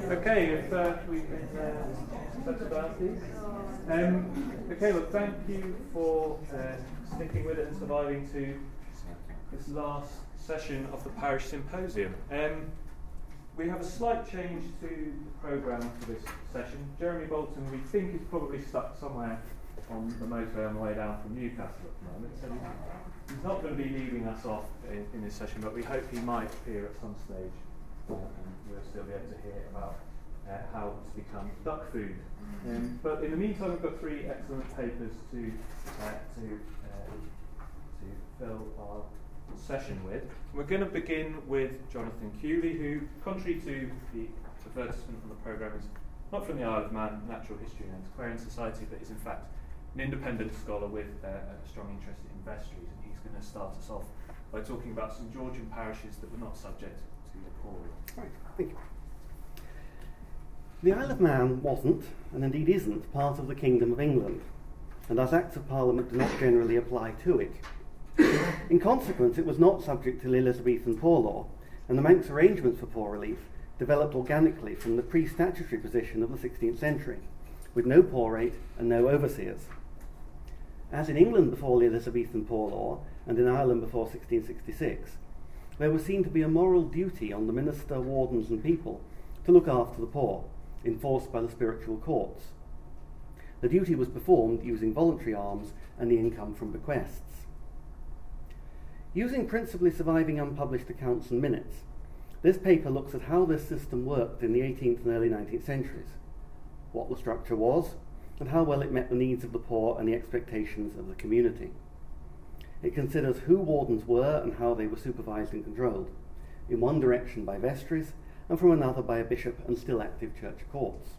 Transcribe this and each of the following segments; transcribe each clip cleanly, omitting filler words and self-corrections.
Okay, if we can touch about these. Okay, well, thank you for sticking with it and surviving to this last session of the Parish Symposium. We have a slight change to the programme for this session. Jeremy Bolton, we think, is probably stuck somewhere on the motorway on the way down from Newcastle at the moment, so he's not going to be leaving us off in this session, but we hope he might appear at some stage, and we'll still be able to hear about how it's become duck food. But in the meantime, we've got three excellent papers to fill our session with. We're going to begin with Jonathan Cooley, who, contrary to the advertisement on the programme, is not from the Isle of Man Natural History and Antiquarian Society, but is in fact an independent scholar with a strong interest in vestries, and he's going to start us off by talking about some Georgian parishes that were not subject to the poorly. Right, thank you. The Isle of Man wasn't, and indeed isn't, part of the Kingdom of England, and as Acts of Parliament do not generally apply to it. In consequence, it was not subject to the Elizabethan Poor Law, and the Manx arrangements for poor relief developed organically from the pre-statutory position of the 16th century, with no poor rate and no overseers. As in England before the Elizabethan Poor Law, and in Ireland before 1666, there was seen to be a moral duty on the minister, wardens and people to look after the poor, enforced by the spiritual courts. The duty was performed using voluntary alms and the income from bequests. Using principally surviving unpublished accounts and minutes, this paper looks at how this system worked in the 18th and early 19th centuries, what the structure was, and how well it met the needs of the poor and the expectations of the community. It considers who wardens were and how they were supervised and controlled, in one direction by vestries, and from another by a bishop and still active church courts.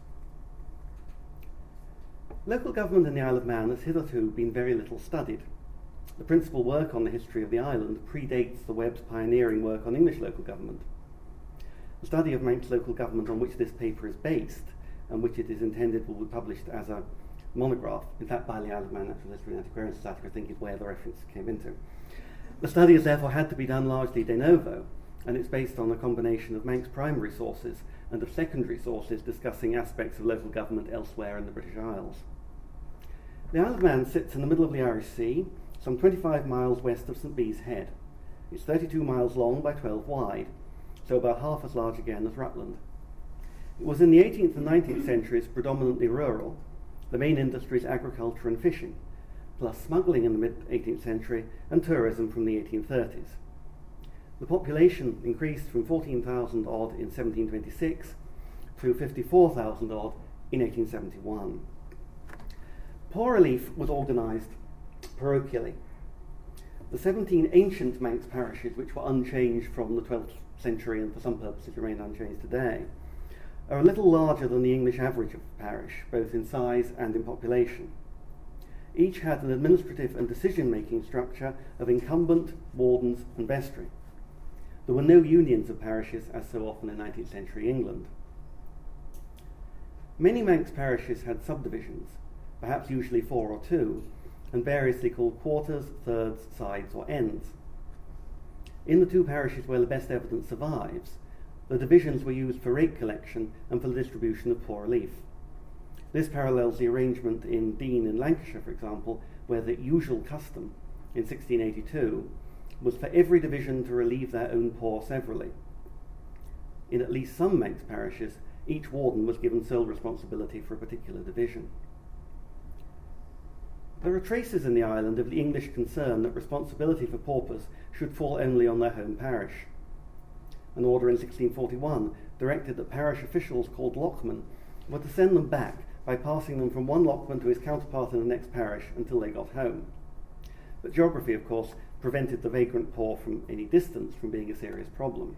Local government in the Isle of Man has hitherto been very little studied. The principal work on the history of the island predates the Webb's pioneering work on English local government. The study of Manx local government on which this paper is based, and which it is intended will be published as a monograph, in fact by the Isle of Man Natural History and Antiquarian Society, I think is where the reference came into. The study has therefore had to be done largely de novo, and it's based on a combination of Manx primary sources and of secondary sources discussing aspects of local government elsewhere in the British Isles. The Isle of Man sits in the middle of the Irish Sea, some 25 miles west of St Bees Head. It's 32 miles long by 12 wide, so about half as large again as Rutland. It was in the 18th and 19th centuries predominantly rural. The main industries agriculture and fishing, plus smuggling in the mid-18th century and tourism from the 1830s. The population increased from 14,000 odd in 1726 to 54,000 odd in 1871. Poor relief was organised parochially. The 17 ancient Manx parishes, which were unchanged from the 12th century and for some purposes remain unchanged today, are a little larger than the English average of the parish, both in size and in population. Each had an administrative and decision-making structure of incumbent, wardens and vestry. There were no unions of parishes as so often in 19th century England. Many Manx parishes had subdivisions, perhaps usually 4 or 2, and variously called quarters, thirds, sides or ends. In the 2 parishes where the best evidence survives, the divisions were used for rate collection and for the distribution of poor relief. This parallels the arrangement in Dean in Lancashire, for example, where the usual custom in 1682 was for every division to relieve their own poor severally. In at least some Manx parishes, each warden was given sole responsibility for a particular division. There are traces in the island of the English concern that responsibility for paupers should fall only on their home parish. An order in 1641 directed that parish officials called lockmen were to send them back by passing them from one lockman to his counterpart in the next parish until they got home. But geography, of course, prevented the vagrant poor from any distance from being a serious problem.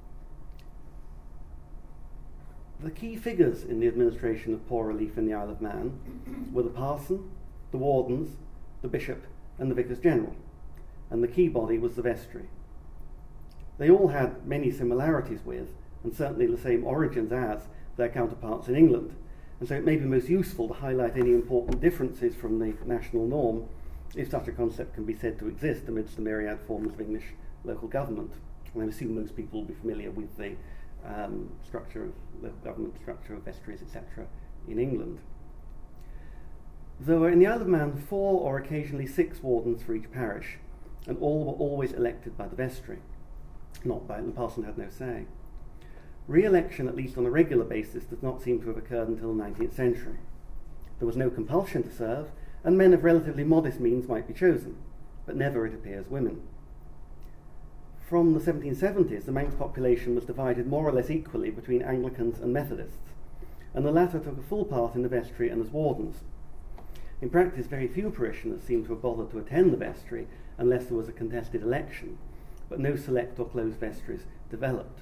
The key figures in the administration of poor relief in the Isle of Man were the parson, the wardens, the bishop and the vicars general, and the key body was the vestry. They all had many similarities with, and certainly the same origins as, their counterparts in England, and so it may be most useful to highlight any important differences from the national norm, if such a concept can be said to exist amidst the myriad forms of English local government. And I assume most people will be familiar with the structure of local government, structure of vestries, etc. in England. There were in the Isle of Man 4 or occasionally 6 wardens for each parish, and all were always elected by the vestry, not by the parson had no say. Re-election, at least on a regular basis, does not seem to have occurred until the 19th century. There was no compulsion to serve, and men of relatively modest means might be chosen, but never, it appears, women. From the 1770s, the Manx population was divided more or less equally between Anglicans and Methodists, and the latter took a full part in the vestry and as wardens. In practice, very few parishioners seem to have bothered to attend the vestry unless there was a contested election, but no select or closed vestries developed.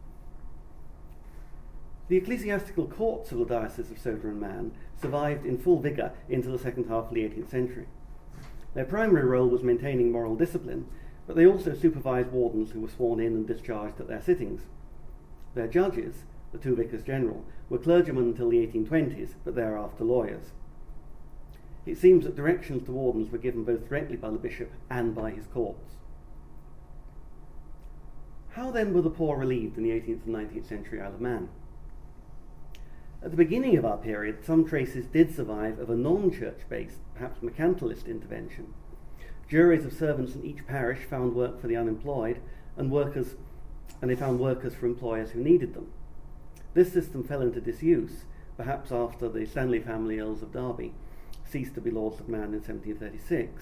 The ecclesiastical courts of the Diocese of Sodor and Man survived in full vigour into the second half of the 18th century. Their primary role was maintaining moral discipline, but they also supervised wardens who were sworn in and discharged at their sittings. Their judges, the 2 vicars general, were clergymen until the 1820s, but thereafter lawyers. It seems that directions to wardens were given both directly by the bishop and by his courts. How then were the poor relieved in the 18th and 19th century Isle of Man? At the beginning of our period, some traces did survive of a non-church-based, perhaps mercantilist intervention. Juries of servants in each parish found work for the unemployed, and they found workers for employers who needed them. This system fell into disuse, perhaps after the Stanley family Earls of Derby ceased to be Lords of Man in 1736.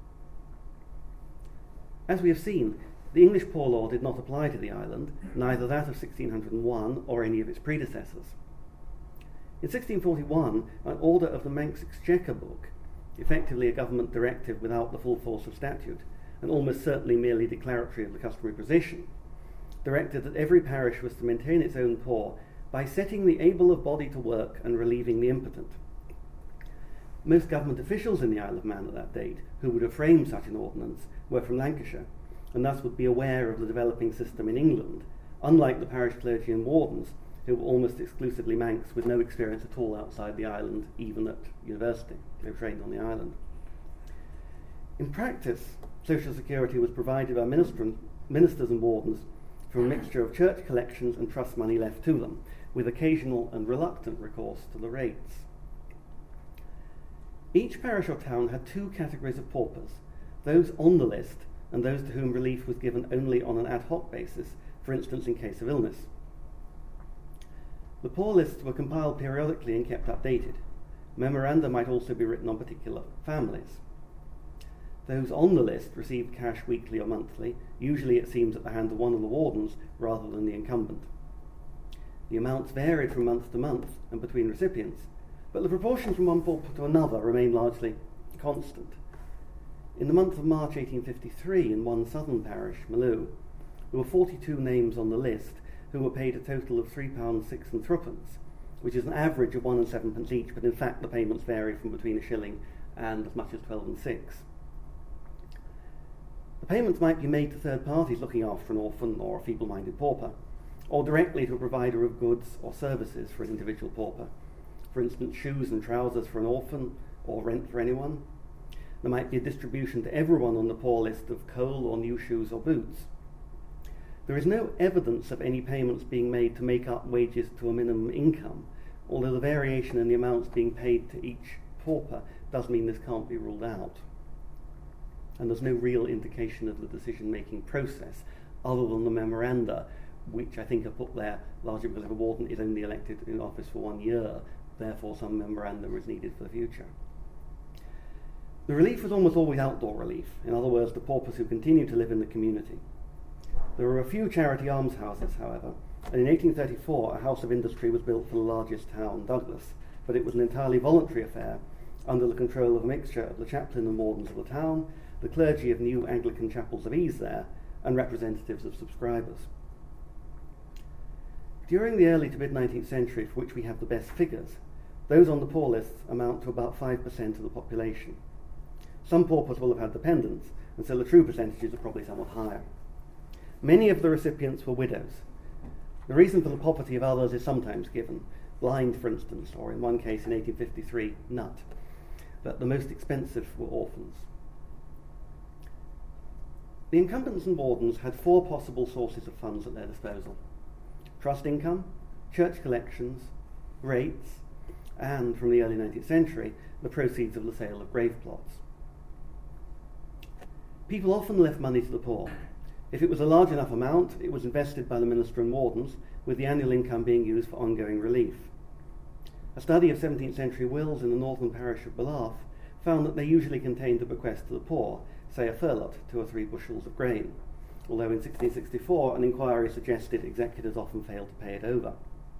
As we have seen, the English Poor Law did not apply to the island, neither that of 1601 or any of its predecessors. In 1641, an order of the Manx Exchequer Book, effectively a government directive without the full force of statute, and almost certainly merely declaratory of the customary position, directed that every parish was to maintain its own poor by setting the able of body to work and relieving the impotent. Most government officials in the Isle of Man at that date, who would have framed such an ordinance, were from Lancashire, and thus would be aware of the developing system in England, unlike the parish clergy and wardens, who were almost exclusively Manx with no experience at all outside the island, even at university. They were trained on the island. In practice, social security was provided by ministers and wardens from a mixture of church collections and trust money left to them, with occasional and reluctant recourse to the rates. Each parish or town had 2 categories of paupers, those on the list and those to whom relief was given only on an ad hoc basis, for instance in case of illness. The poor lists were compiled periodically and kept updated. Memoranda might also be written on particular families. Those on the list received cash weekly or monthly, usually it seems at the hand of one of the wardens rather than the incumbent. The amounts varied from month to month and between recipients, but the proportion from one pauper to another remained largely constant. In the month of March 1853, in one southern parish, Maloo, there were 42 names on the list who were paid a total of £3 6 and 3pence, which is an average of 1 and 7pence each, but in fact the payments vary from between a shilling and as much as 12 and 6. The payments might be made to third parties looking after an orphan or a feeble-minded pauper, or directly to a provider of goods or services for an individual pauper. For instance, shoes and trousers for an orphan, or rent for anyone. There might be a distribution to everyone on the poor list of coal or new shoes or boots. There is no evidence of any payments being made to make up wages to a minimum income, although the variation in the amounts being paid to each pauper does mean this can't be ruled out. And there's no real indication of the decision-making process, other than the memoranda, which I think are put there largely because if a warden is only elected in office for 1 year, therefore some memorandum is needed for the future. The relief was almost always outdoor relief, in other words, the paupers who continued to live in the community. There were a few charity almshouses, however, and in 1834 a house of industry was built for the largest town, Douglas, but it was an entirely voluntary affair, under the control of a mixture of the chaplain and wardens of the town, the clergy of new Anglican chapels of ease there, and representatives of subscribers. During the early to mid-19th century, for which we have the best figures, those on the poor lists amount to about 5% of the population. Some paupers will have had dependents, and so the true percentages are probably somewhat higher. Many of the recipients were widows. The reason for the poverty of others is sometimes given, blind for instance, or in one case in 1853, nut, but the most expensive were orphans. The incumbents and wardens had 4 possible sources of funds at their disposal. trust income, church collections, rates, and, from the early 19th century, the proceeds of the sale of grave plots. People often left money to the poor. If it was a large enough amount, it was invested by the minister and wardens, with the annual income being used for ongoing relief. A study of 17th century wills in the northern parish of Ballaugh found that they usually contained a bequest to the poor, say a furlot, 2 or 3 bushels of grain, although in 1664 an inquiry suggested executors often failed to pay it over.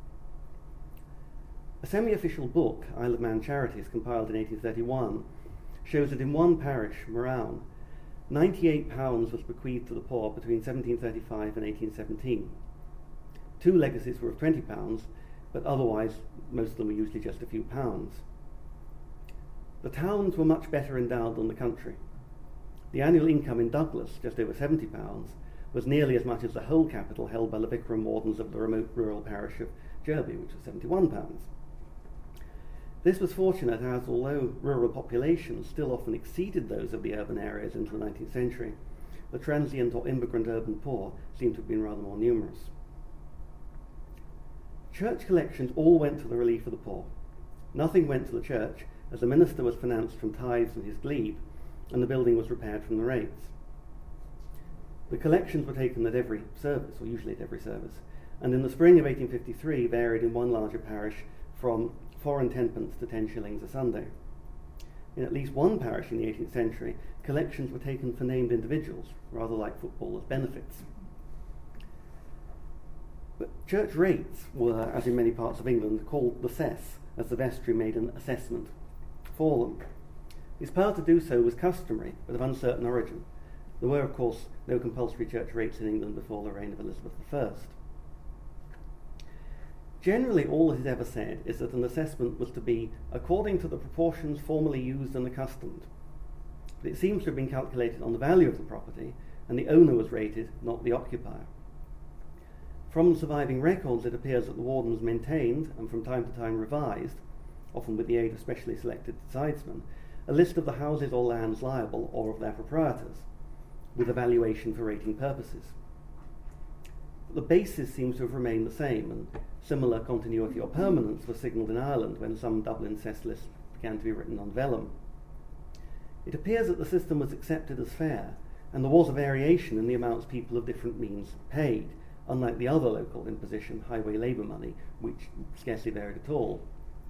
A semi-official book, Isle of Man Charities, compiled in 1831, shows that in one parish, Moraun, £98 was bequeathed to the poor between 1735 and 1817. 2 legacies were of £20, but otherwise most of them were usually just a few pounds. The towns were much better endowed than the country. The annual income in Douglas, just over £70, was nearly as much as the whole capital held by the vicar and wardens of the remote rural parish of Derby, which was £71. This was fortunate as, although rural populations still often exceeded those of the urban areas into the 19th century, the transient or immigrant urban poor seem to have been rather more numerous. Church collections all went to the relief of the poor. Nothing went to the church, as the minister was financed from tithes and his glebe, and the building was repaired from the rates. The collections were taken at every service, or usually at every service, and in the spring of 1853 varied in one larger parish from 4 and 10pence to 10 shillings a Sunday. In at least one parish in the 18th century, collections were taken for named individuals, rather like footballers' benefits. But church rates were, as in many parts of England, called the cess, as the vestry made an assessment for them. His power to do so was customary, but of uncertain origin. There were, of course, no compulsory church rates in England before the reign of Elizabeth I. Generally, all that is ever said is that an assessment was to be according to the proportions formerly used and accustomed. But it seems to have been calculated on the value of the property, and the owner was rated, not the occupier. From the surviving records, it appears that the wardens maintained, and from time to time revised, often with the aid of specially selected sidesmen, a list of the houses or lands liable, or of their proprietors, with a valuation for rating purposes. The basis seems to have remained the same, and similar continuity or permanence was signalled in Ireland when some Dublin cess lists began to be written on vellum. It appears that the system was accepted as fair, and there was a variation in the amounts people of different means paid, unlike the other local imposition, highway labour money, which scarcely varied at all.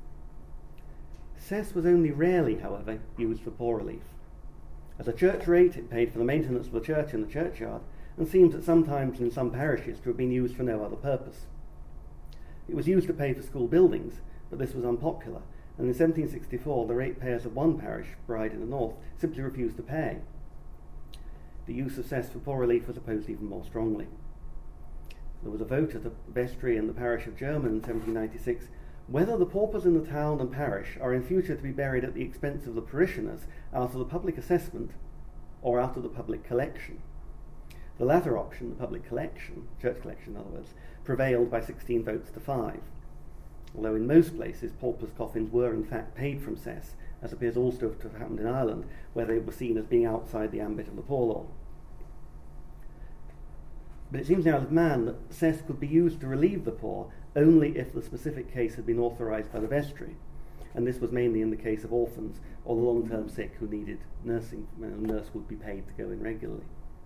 Cess was only rarely, however, used for poor relief. As a church rate, it paid for the maintenance of the church and the churchyard, and seems at some times in some parishes to have been used for no other purpose. It was used to pay for school buildings, but this was unpopular, and in 1764 the ratepayers of one parish, Bride in the north, simply refused to pay. The use of cess for poor relief was opposed even more strongly. There was a vote at the vestry in the parish of German in 1796 whether the paupers in the town and parish are in future to be buried at the expense of the parishioners out of the public assessment or out of the public collection. The latter option, the public collection, church collection in other words, prevailed by 16 votes to 5, although in most places paupers' coffins were in fact paid from cess, as appears also to have happened in Ireland, where they were seen as being outside the ambit of the poor law. But it seems in Isle of Man that cess could be used to relieve the poor only if the specific case had been authorised by the vestry, and this was mainly in the case of orphans or the long-term sick who needed nursing, when a nurse would be paid to go in regularly.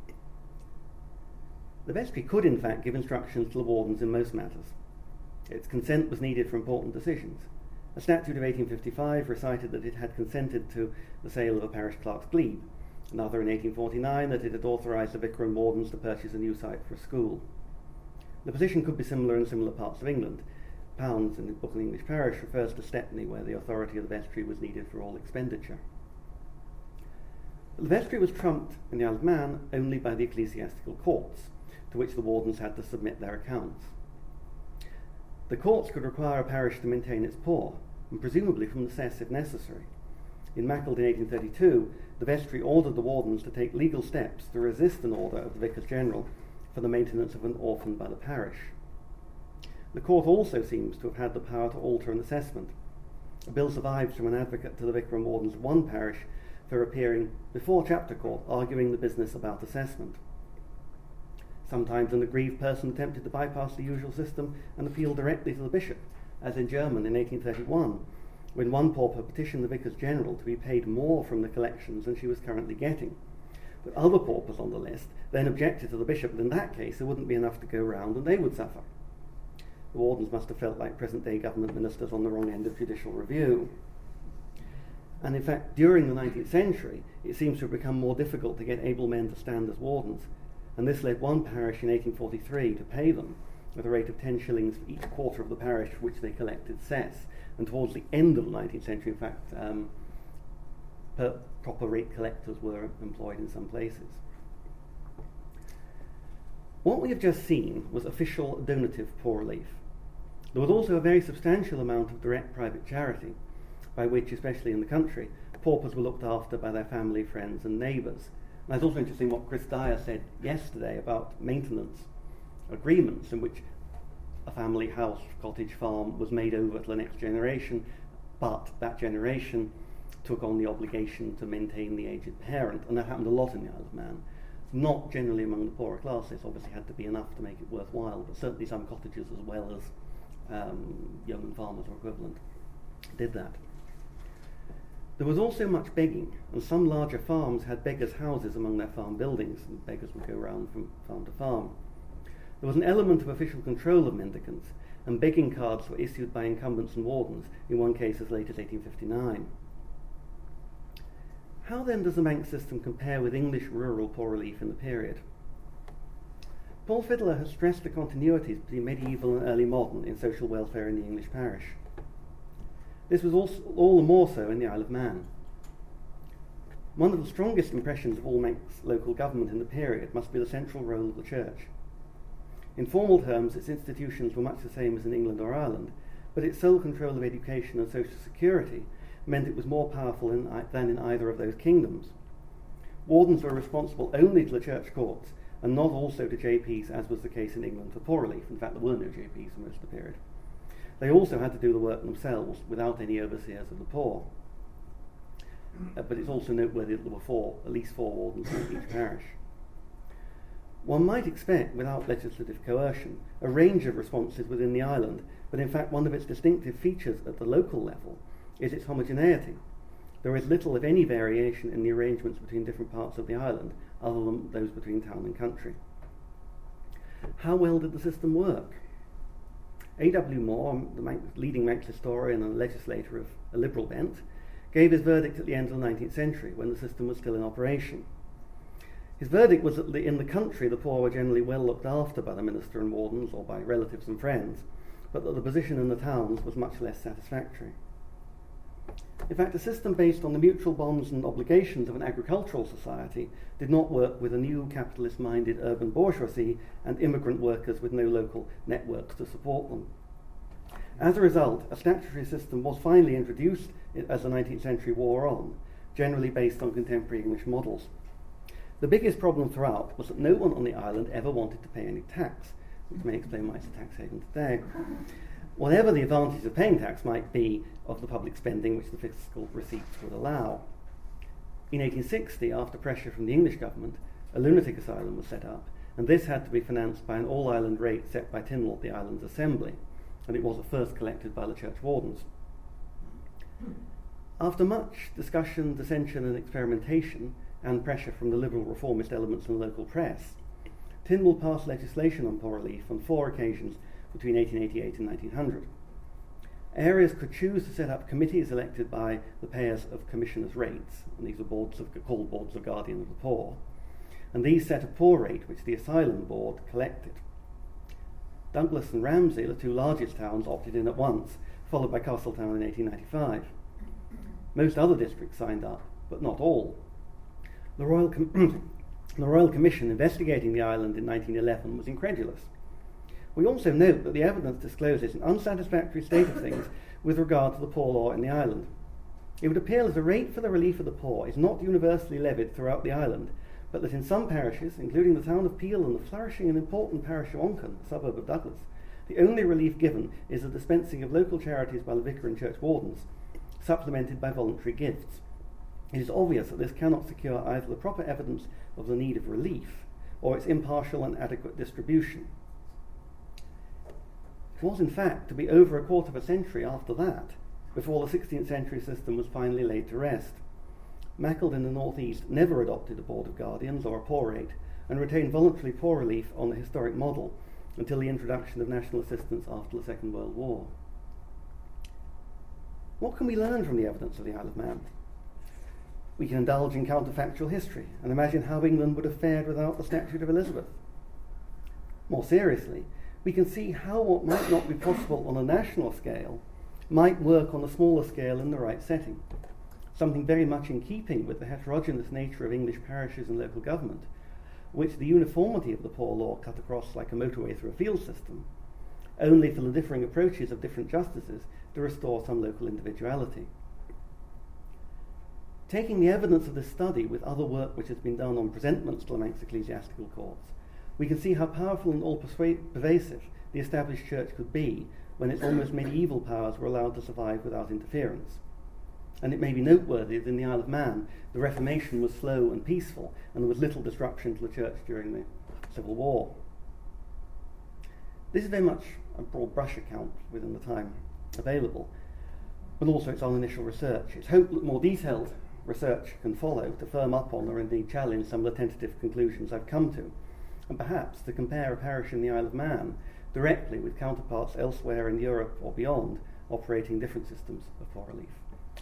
The vestry could in fact give instructions to the wardens in most matters. Its consent was needed for important decisions. A statute of 1855 recited that it had consented to the sale of a parish clerk's glebe, another in 1849 that it had authorised the vicar and wardens to purchase a new site for a school. The position could be similar in similar parts of England. Pounds in the Book of the English Parish refers to Stepney, where the authority of the vestry was needed for all expenditure. But the vestry was trumped in the Isle of Man only by the ecclesiastical courts, to which the wardens had to submit their accounts. The courts could require a parish to maintain its poor, and presumably from the cess if necessary. In Macclesfield in 1832, the vestry ordered the wardens to take legal steps to resist an order of the Vicars General for the maintenance of an orphan by the parish. The court also seems to have had the power to alter an assessment. A bill survives from an advocate to the vicar and wardens of one parish for appearing before chapter court arguing the business about assessment. Sometimes an aggrieved person attempted to bypass the usual system and appeal directly to the bishop, as in Germany in 1831, when one pauper petitioned the vicars general to be paid more from the collections than she was currently getting. But other paupers on the list then objected to the bishop that in that case there wouldn't be enough to go round and they would suffer. The wardens must have felt like present-day government ministers on the wrong end of judicial review. And in fact, during the 19th century, it seems to have become more difficult to get able men to stand as wardens, and this led one parish in 1843 to pay them at a rate of 10 shillings for each quarter of the parish for which they collected cess. And towards the end of the 19th century, in fact, proper rate collectors were employed in some places. What we have just seen was official donative poor relief. There was also a very substantial amount of direct private charity, by which, especially in the country, paupers were looked after by their family, friends and neighbours. And it's also interesting what Chris Dyer said yesterday about maintenance agreements in which a family house, cottage, farm was made over to the next generation, but that generation took on the obligation to maintain the aged parent, and that happened a lot in the Isle of Man. Not generally among the poorer classes, obviously had to be enough to make it worthwhile, but certainly some cottages as well as yeoman farmers or equivalent did that. There was also much begging, and some larger farms had beggars' houses among their farm buildings, and beggars would go round from farm to farm. There was an element of official control of mendicants, and begging cards were issued by incumbents and wardens, in one case as late as 1859. How then does the Manx system compare with English rural poor relief in the period? Paul Fiddler has stressed the continuities between medieval and early modern in social welfare in the English parish. This was also all the more so in the Isle of Man. One of the strongest impressions of all Manx local government in the period must be the central role of the Church. In formal terms, its institutions were much the same as in England or Ireland, but its sole control of education and social security meant it was more powerful than in either of those kingdoms. Wardens were responsible only to the church courts, and not also to JPs, as was the case in England for poor relief. In fact, there were no JPs for most of the period. They also had to do the work themselves, without any overseers of the poor. But it's also noteworthy that there were at least four wardens in each parish. One might expect, without legislative coercion, a range of responses within the island, but in fact one of its distinctive features at the local level is its homogeneity. There is little, if any, variation in the arrangements between different parts of the island, other than those between town and country. How well did the system work? A.W. Moore, the leading Manx historian and legislator of a liberal bent, gave his verdict at the end of the 19th century, when the system was still in operation. His verdict was that in the country the poor were generally well looked after by the minister and wardens, or by relatives and friends, but that the position in the towns was much less satisfactory. In fact, a system based on the mutual bonds and obligations of an agricultural society did not work with a new capitalist-minded urban bourgeoisie and immigrant workers with no local networks to support them. As a result, a statutory system was finally introduced as the 19th century wore on, generally based on contemporary English models. The biggest problem throughout was that no one on the island ever wanted to pay any tax, which may explain why it's a tax haven today. Whatever the advantage of paying tax might be of the public spending which the fiscal receipts would allow. In 1860, after pressure from the English government, a lunatic asylum was set up, and this had to be financed by an all-island rate set by Tynwald, the island's assembly, and it was at first collected by the church wardens. After much discussion, dissension and experimentation, and pressure from the liberal reformist elements in the local press, Tynwald passed legislation on poor relief on 4 occasions between 1888 and 1900. Areas could choose to set up committees elected by the payers of commissioners' rates, and these were called Boards of Guardian of the Poor, and these set a poor rate which the Asylum Board collected. Douglas and Ramsey, the 2 largest towns, opted in at once, followed by Castletown in 1895. Most other districts signed up, but not all. The Royal Commission investigating the island in 1911 was incredulous. We also note that the evidence discloses an unsatisfactory state of things with regard to the poor law in the island. It would appear that the rate for the relief of the poor is not universally levied throughout the island, but that in some parishes, including the town of Peel and the flourishing and important parish of Onchan, a suburb of Douglas, the only relief given is the dispensing of local charities by the vicar and church wardens, supplemented by voluntary gifts. It is obvious that this cannot secure either the proper evidence of the need of relief, or its impartial and adequate distribution. It was in fact to be over a quarter of a century after that before the 16th century system was finally laid to rest. Macclesfield in the northeast never adopted a board of guardians or a poor rate, and retained voluntary poor relief on the historic model until the introduction of national assistance after the Second World War. What can we learn from the evidence of the Isle of Man? We can indulge in counterfactual history and imagine how England would have fared without the Statute of Elizabeth. More seriously, we can see how what might not be possible on a national scale might work on a smaller scale in the right setting, something very much in keeping with the heterogeneous nature of English parishes and local government, which the uniformity of the poor law cut across like a motorway through a field system, only for the differing approaches of different justices to restore some local individuality. Taking the evidence of this study with other work which has been done on presentments to the Manx ecclesiastical courts, we can see how powerful and all-pervasive the established church could be when its almost medieval powers were allowed to survive without interference. And it may be noteworthy that in the Isle of Man, the Reformation was slow and peaceful, and there was little disruption to the church during the Civil War. This is very much a broad brush account within the time available, but also it's on initial research. It's hoped that more detailed research can follow to firm up on or indeed challenge some of the tentative conclusions I've come to, and perhaps to compare a parish in the Isle of Man directly with counterparts elsewhere in Europe or beyond operating different systems of poor relief.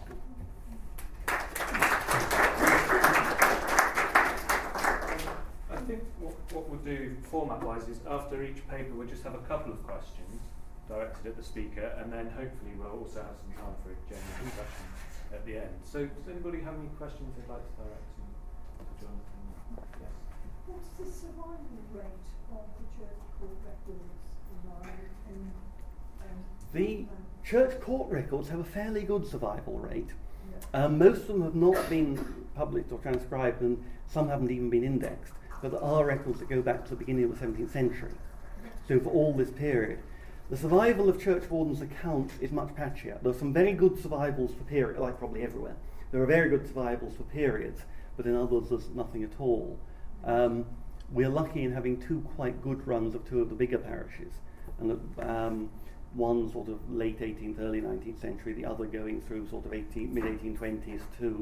I think what we'll do format-wise is after each paper we'll just have a couple of questions directed at the speaker, and then hopefully we'll also have some time for a general discussion at the end. So does anybody have any questions they'd like to direct to Jonathan? Yes. What's the survival rate of the church court records in The church court records have a fairly good survival rate. Most of them have not been published or transcribed, and some haven't even been indexed. But there are records that go back to the beginning of the 17th century. So for all this period, the survival of church wardens' accounts is much patchier. There are some very good survivals for periods, like probably everywhere. There are very good survivals for periods, but in others there's nothing at all. We're lucky in having two quite good runs of two of the bigger parishes, and one sort of late 18th, early 19th century, the other going through sort of mid-1820s to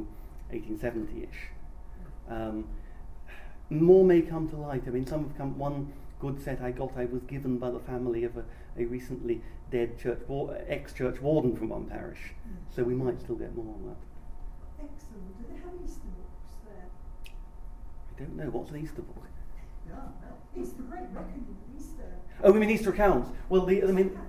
1870-ish. More may come to light. I mean, some have come. One good set I was given by the family of a recently dead ex-church warden from one parish. So we might still get more on that. Excellent. Do they have Easter books there? I don't know. What's an Easter book? Yeah, well, it's the great reckoning of Easter. Oh, we mean Easter accounts. Well, they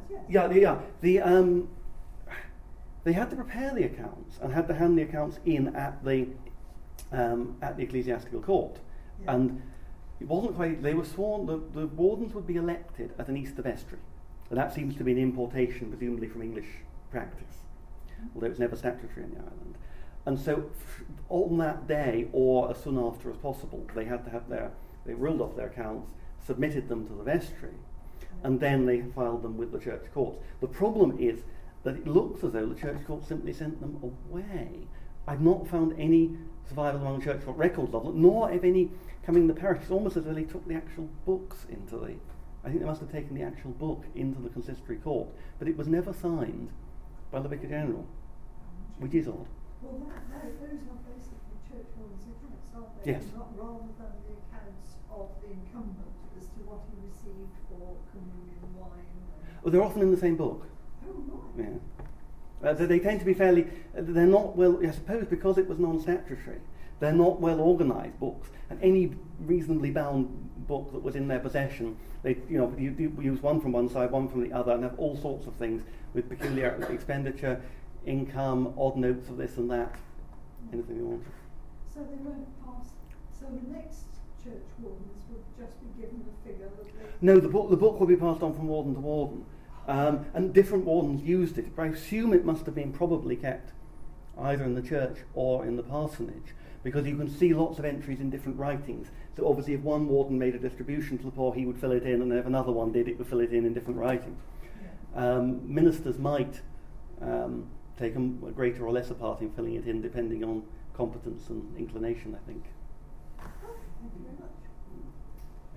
had to prepare the accounts and had to hand the accounts in at the ecclesiastical court. Yeah. And it wasn't quite, they were sworn, the wardens would be elected at an Easter vestry. And that seems to be an importation, presumably from English practice, although it's never statutory in the island. And so on that day, or as soon after as possible, they had to have they ruled off their accounts, submitted them to the vestry, and then they filed them with the church courts. The problem is that it looks as though the church court simply sent them away. I've not found any survival among church court records of them, nor if any coming in the parish. It's almost as though they took the actual books into the... I think they must have taken the actual book into the consistory court, but it was never signed by the Vicar General, which is odd. Well, those are basically church wardens' accounts, aren't they? Yes. Not rather than the accounts of the incumbent as to what he received for communion, wine. Well, they're often in the same book. Oh, right. Yeah. They tend to be fairly... they're not well... I suppose because it was non-statutory, they're not well organised books, and any reasonably bound book that was in their possession, they you use one from one side, one from the other, and have all sorts of things with peculiar expenditure, income, odd notes of this and that, anything you want. So they won't pass. So the next church wardens would just be given the figure that they... No, the book will be passed on from warden to warden, and different wardens used it. But I assume it must have been probably kept either in the church or in the parsonage, because you can see lots of entries in different writings. So obviously if one warden made a distribution to the poor, he would fill it in, and if another one did, it would fill it in different writing. Yeah. Ministers might take a greater or lesser part in filling it in, depending on competence and inclination, I think. Thank you very much.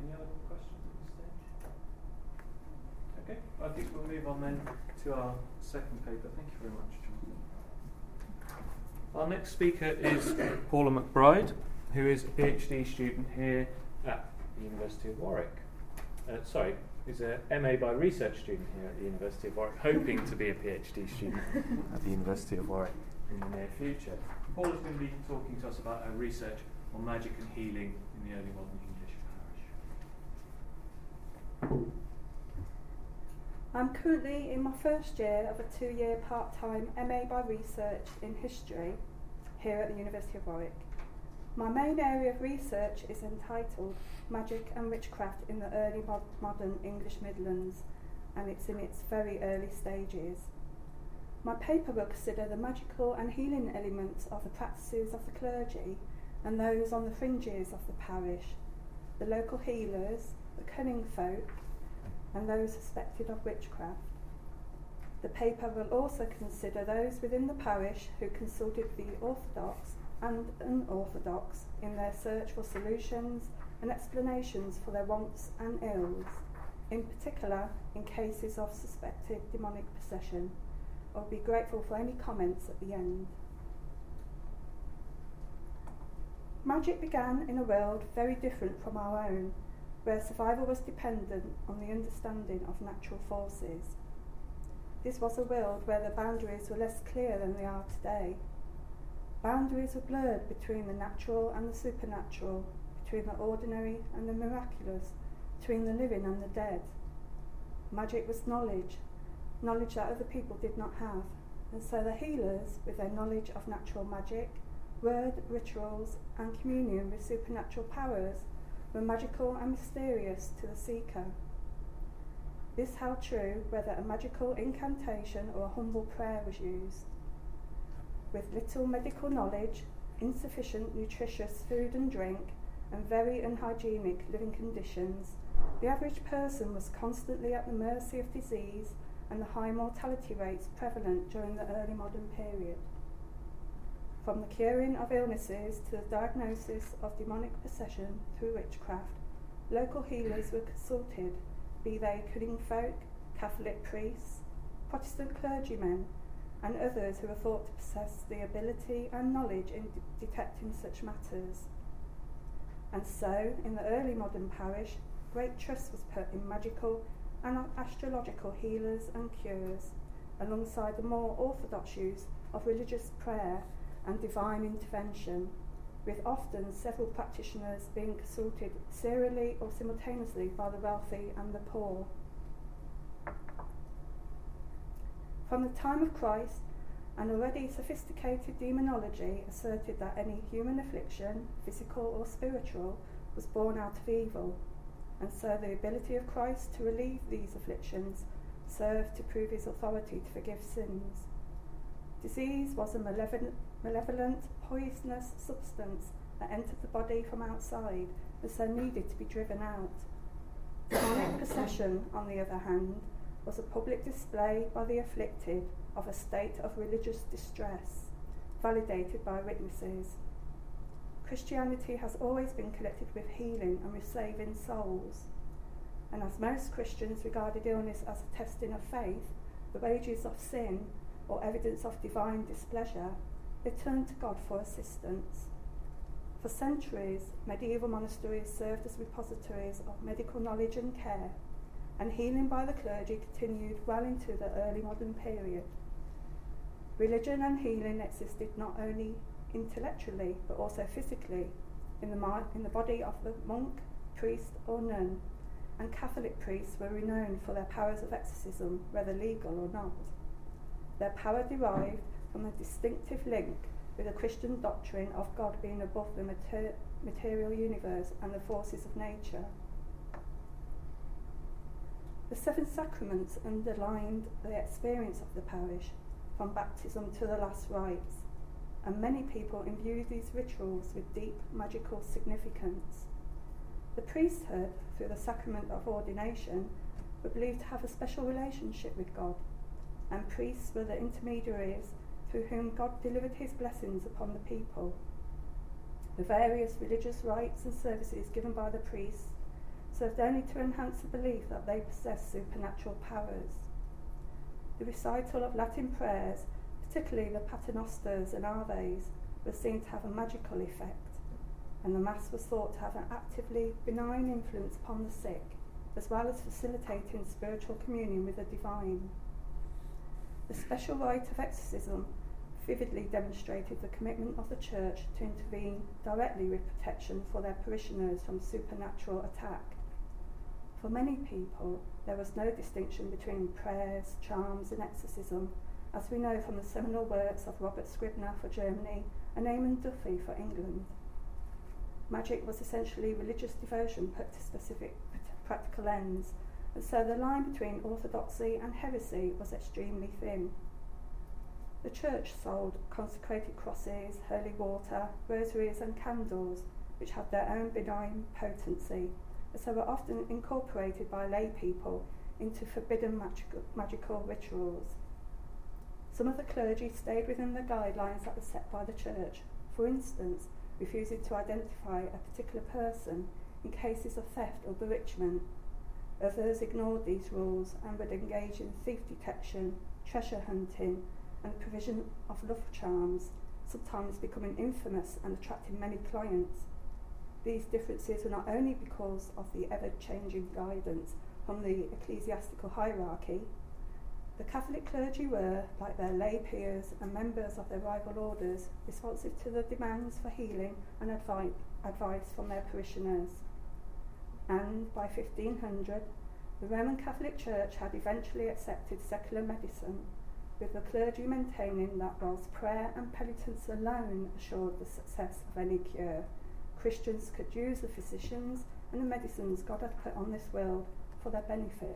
I think we'll move on then to our second paper. Thank you very much, Jonathan. Our next speaker is Paula McBride, who is a PhD student here at the University of Warwick. Is a MA by research student here at the University of Warwick, hoping to be a PhD student at the University of Warwick in the near future. Paula's going to be talking to us about her research on magic and healing in the early modern English parish. I'm currently in my first year of a 2-year part-time MA by research in history here at the University of Warwick. My main area of research is entitled Magic and Witchcraft in the Early Modern English Midlands, and it's in its very early stages. My paper will consider the magical and healing elements of the practices of the clergy and those on the fringes of the parish, the local healers, the cunning folk, and those suspected of witchcraft. The paper will also consider those within the parish who consulted the orthodox and unorthodox in their search for solutions and explanations for their wants and ills, in particular in cases of suspected demonic possession. I'll be grateful for any comments at the end. Magic began in a world very different from our own, where survival was dependent on the understanding of natural forces. This was a world where the boundaries were less clear than they are today. Boundaries were blurred between the natural and the supernatural, between the ordinary and the miraculous, between the living and the dead. Magic was knowledge that other people did not have, and so the healers, with their knowledge of natural magic, word, rituals, and communion with supernatural powers, were magical and mysterious to the seeker. This held true whether a magical incantation or a humble prayer was used. With little medical knowledge, insufficient nutritious food and drink, and very unhygienic living conditions, the average person was constantly at the mercy of disease and the high mortality rates prevalent during the early modern period. From the curing of illnesses to the diagnosis of demonic possession through witchcraft, local healers were consulted, be they cunning folk, Catholic priests, Protestant clergymen, and others who were thought to possess the ability and knowledge in detecting such matters. And so, in the early modern parish, great trust was put in magical and astrological healers and cures, alongside the more orthodox use of religious prayer and divine intervention, with often several practitioners being consulted serially or simultaneously by the wealthy and the poor. From the time of Christ, an already sophisticated demonology asserted that any human affliction, physical or spiritual, was born out of evil, and so the ability of Christ to relieve these afflictions served to prove his authority to forgive sins. Disease was a malevolent, poisonous substance that entered the body from outside and so needed to be driven out. Demonic possession, on the other hand, was a public display by the afflicted of a state of religious distress, validated by witnesses. Christianity has always been connected with healing and with saving souls, and as most Christians regarded illness as a testing of faith, the wages of sin, or evidence of divine displeasure, they turned to God for assistance. For centuries, medieval monasteries served as repositories of medical knowledge and care, and healing by the clergy continued well into the early modern period. Religion and healing existed not only intellectually but also physically in the body of the monk, priest or nun, and Catholic priests were renowned for their powers of exorcism, whether legal or not. Their power derived from the distinctive link with the Christian doctrine of God being above the material universe and the forces of nature. The seven sacraments underlined the experience of the parish, from baptism to the last rites, and many people imbue these rituals with deep magical significance. The priesthood, through the sacrament of ordination, were believed to have a special relationship with God, and priests were the intermediaries through whom God delivered his blessings upon the people. The various religious rites and services given by the priests, served only to enhance the belief that they possessed supernatural powers. The recital of Latin prayers, particularly the Paternosters and Aves, was seen to have a magical effect, and the Mass was thought to have an actively benign influence upon the sick, as well as facilitating spiritual communion with the divine. The special rite of exorcism vividly demonstrated the commitment of the Church to intervene directly with protection for their parishioners from supernatural attack. For many people, there was no distinction between prayers, charms, and exorcism, as we know from the seminal works of Robert Scribner for Germany and Eamon Duffy for England. Magic was essentially religious devotion put to specific practical ends, and so the line between orthodoxy and heresy was extremely thin. The Church sold consecrated crosses, holy water, rosaries and candles, which had their own benign potency, as they were often incorporated by lay people into forbidden magical rituals. Some of the clergy stayed within the guidelines that were set by the Church, for instance, refusing to identify a particular person in cases of theft or bewitchment. Others ignored these rules and would engage in thief detection, treasure hunting, and provision of love charms, sometimes becoming infamous and attracting many clients. These differences were not only because of the ever-changing guidance from the ecclesiastical hierarchy. The Catholic clergy were, like their lay peers and members of their rival orders, responsive to the demands for healing and advice from their parishioners. And by 1500, the Roman Catholic Church had eventually accepted secular medicine, with the clergy maintaining that whilst prayer and penitence alone assured the success of any cure, Christians could use the physicians and the medicines God had put on this world for their benefit.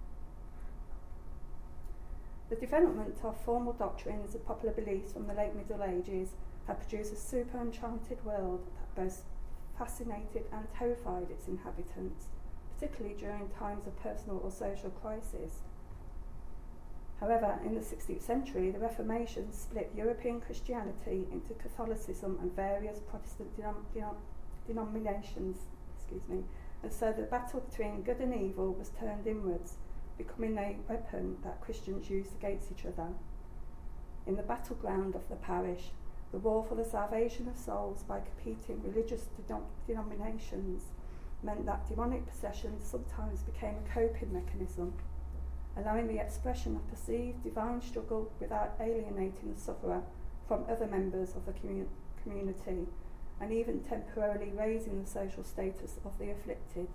The development of formal doctrines and popular beliefs from the late Middle Ages had produced a super enchanted world that both fascinated and terrified its inhabitants, particularly during times of personal or social crisis. However, in the 16th century, the Reformation split European Christianity into Catholicism and various Protestant denominations, and so the battle between good and evil was turned inwards, becoming a weapon that Christians used against each other. In the battleground of the parish, the war for the salvation of souls by competing religious denominations meant that demonic possession sometimes became a coping mechanism, allowing the expression of perceived divine struggle without alienating the sufferer from other members of the community, and even temporarily raising the social status of the afflicted.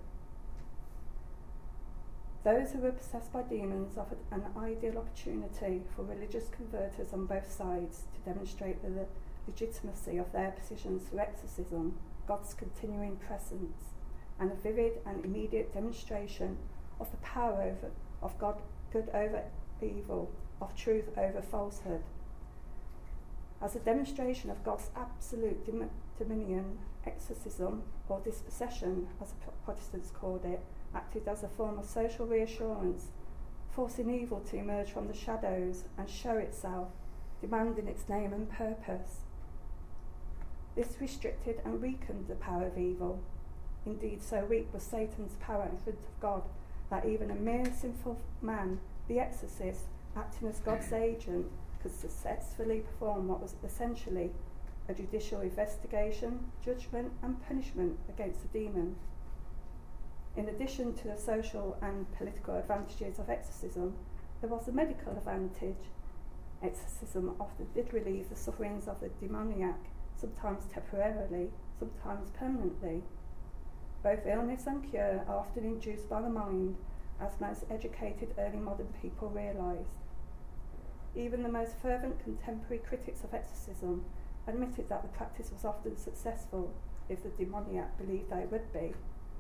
Those who were possessed by demons offered an ideal opportunity for religious converters on both sides to demonstrate the legitimacy of their positions through exorcism, God's continuing presence, and a vivid and immediate demonstration of the power of God, good over evil, of truth over falsehood. As a demonstration of God's absolute dominion, exorcism, or dispossession, as the Protestants called it, acted as a form of social reassurance, forcing evil to emerge from the shadows and show itself, demanding its name and purpose. This restricted and weakened the power of evil. Indeed, so weak was Satan's power in front of God that even a mere sinful man, the exorcist, acting as God's agent, could successfully perform what was essentially a judicial investigation, judgment and punishment against the demon. In addition to the social and political advantages of exorcism, there was a medical advantage. Exorcism often did relieve the sufferings of the demoniac, sometimes temporarily, sometimes permanently. Both illness and cure are often induced by the mind, as most educated early modern people realised. Even the most fervent contemporary critics of exorcism admitted that the practice was often successful if the demoniac believed that it would be.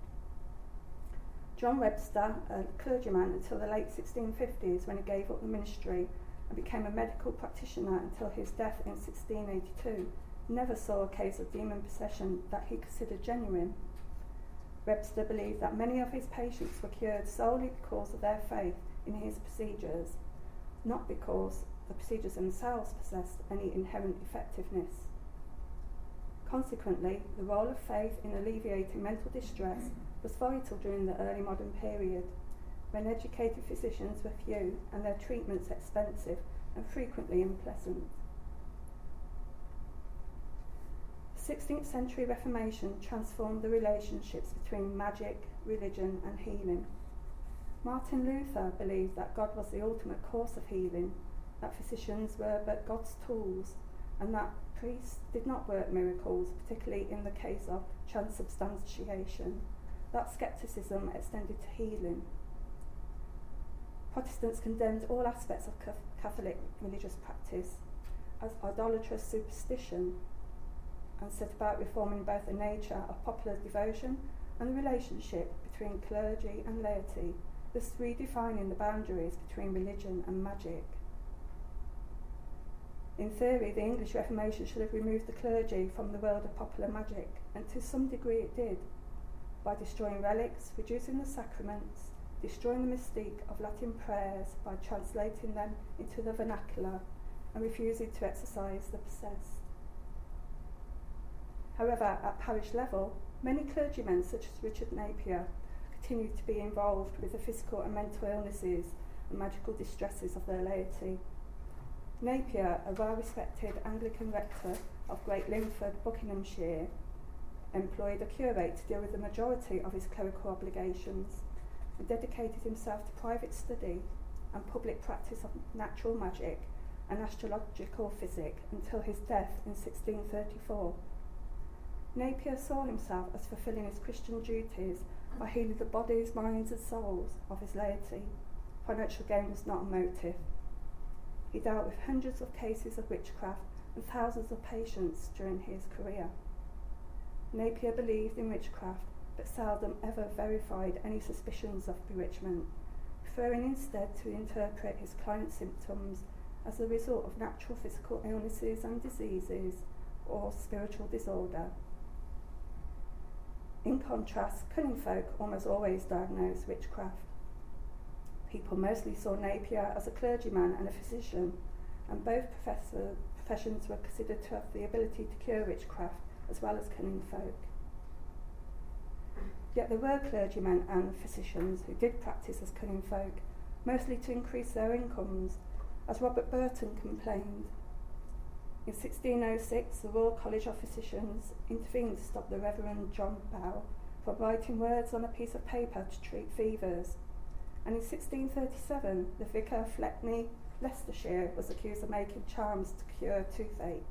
John Webster, a clergyman until the late 1650s when he gave up the ministry and became a medical practitioner until his death in 1682, never saw a case of demon possession that he considered genuine. Webster believed that many of his patients were cured solely because of their faith in his procedures, not because the procedures themselves possessed any inherent effectiveness. Consequently, the role of faith in alleviating mental distress was vital during the early modern period, when educated physicians were few and their treatments expensive and frequently unpleasant. The 16th century Reformation transformed the relationships between magic, religion and healing. Martin Luther believed that God was the ultimate cause of healing, that physicians were but God's tools, and that priests did not work miracles, particularly in the case of transubstantiation, that scepticism extended to healing. Protestants condemned all aspects of Catholic religious practice as idolatrous superstition and set about reforming both the nature of popular devotion and the relationship between clergy and laity, thus redefining the boundaries between religion and magic. In theory, the English Reformation should have removed the clergy from the world of popular magic, and to some degree it did, by destroying relics, reducing the sacraments, destroying the mystique of Latin prayers by translating them into the vernacular, and refusing to exorcise the possessed. However, at parish level, many clergymen, such as Richard Napier, continued to be involved with the physical and mental illnesses and magical distresses of their laity. Napier, a well-respected Anglican rector of Great Linford, Buckinghamshire, employed a curate to deal with the majority of his clerical obligations and dedicated himself to private study and public practice of natural magic and astrological physic until his death in 1634. Napier saw himself as fulfilling his Christian duties by healing the bodies, minds and souls of his laity. Financial gain was not a motive. He dealt with hundreds of cases of witchcraft and thousands of patients during his career. Napier believed in witchcraft, but seldom ever verified any suspicions of bewitchment, preferring instead to interpret his client's symptoms as a result of natural physical illnesses and diseases or spiritual disorder. In contrast, cunning folk almost always diagnosed witchcraft. People mostly saw Napier as a clergyman and a physician, and both professions were considered to have the ability to cure witchcraft as well as cunning folk. Yet there were clergymen and physicians who did practice as cunning folk, mostly to increase their incomes, as Robert Burton complained. In 1606, the Royal College of Physicians intervened to stop the Reverend John Bow from writing words on a piece of paper to treat fevers, and in 1637, the Vicar of Fletney, Leicestershire, was accused of making charms to cure toothache.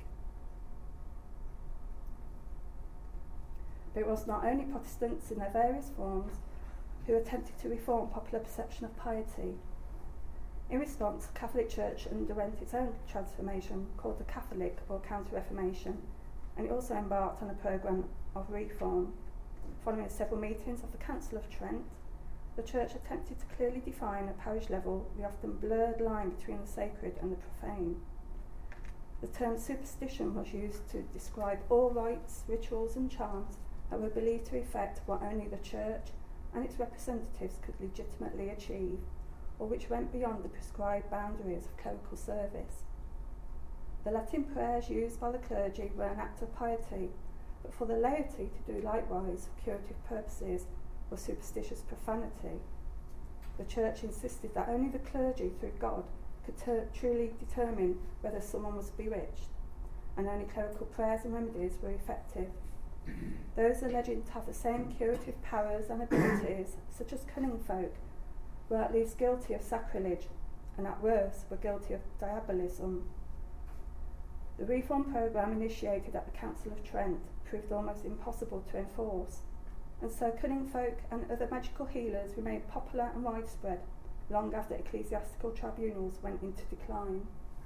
But it was not only Protestants in their various forms who attempted to reform popular perception of piety. In response, the Catholic Church underwent its own transformation called the Catholic or Counter-Reformation, and it also embarked on a programme of reform. Following several meetings of the Council of Trent, the Church attempted to clearly define at parish level the often blurred line between the sacred and the profane. The term superstition was used to describe all rites, rituals and charms that were believed to effect what only the Church and its representatives could legitimately achieve, or which went beyond the prescribed boundaries of clerical service. The Latin prayers used by the clergy were an act of piety, but for the laity to do likewise for curative purposes was superstitious profanity. The Church insisted that only the clergy, through God, could truly determine whether someone was bewitched, and only clerical prayers and remedies were effective. Those alleging to have the same curative powers and abilities, such as cunning folk, were at least guilty of sacrilege, and at worst were guilty of diabolism. The reform programme initiated at the Council of Trent proved almost impossible to enforce, and so cunning folk and other magical healers remained popular and widespread long after ecclesiastical tribunals went into decline.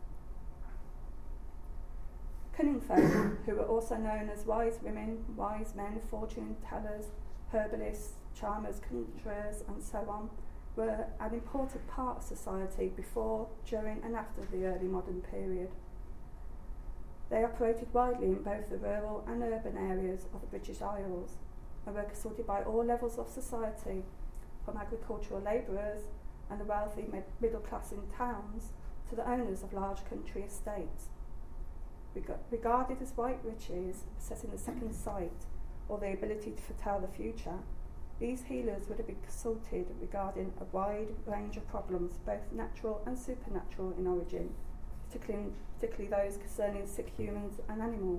Cunning folk, who were also known as wise women, wise men, fortune tellers, herbalists, charmers, conjurers, and so on, were an important part of society before, during and after the early modern period. They operated widely in both the rural and urban areas of the British Isles and were consulted by all levels of society, from agricultural labourers and the wealthy middle class in towns to the owners of large country estates. Regarded as white witches possessing the second sight or the ability to foretell the future, These healers would have been consulted regarding a wide range of problems, both natural and supernatural in origin, particularly those concerning sick humans and animals.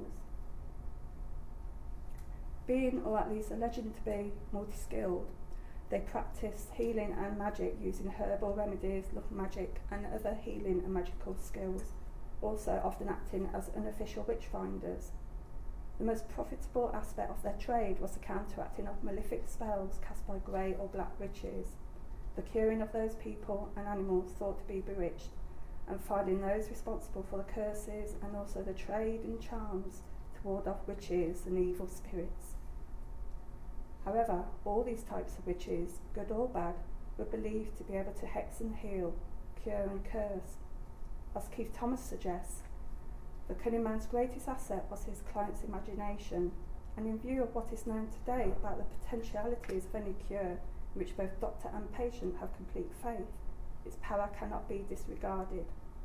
Being, or at least alleging to be, multi-skilled, they practiced healing and magic using herbal remedies, love magic, and other healing and magical skills, also often acting as unofficial witch finders. The most profitable aspect of their trade was the counteracting of malefic spells cast by grey or black witches, the curing of those people and animals thought to be bewitched, and finding those responsible for the curses, and also the trade in charms to ward off witches and evil spirits. However, all these types of witches, good or bad, were believed to be able to hex and heal, cure and curse. As Keith Thomas suggests, the cunning man's greatest asset was his client's imagination, and in view of what is known today about the potentialities of any cure in which both doctor and patient have complete faith, its power cannot be disregarded.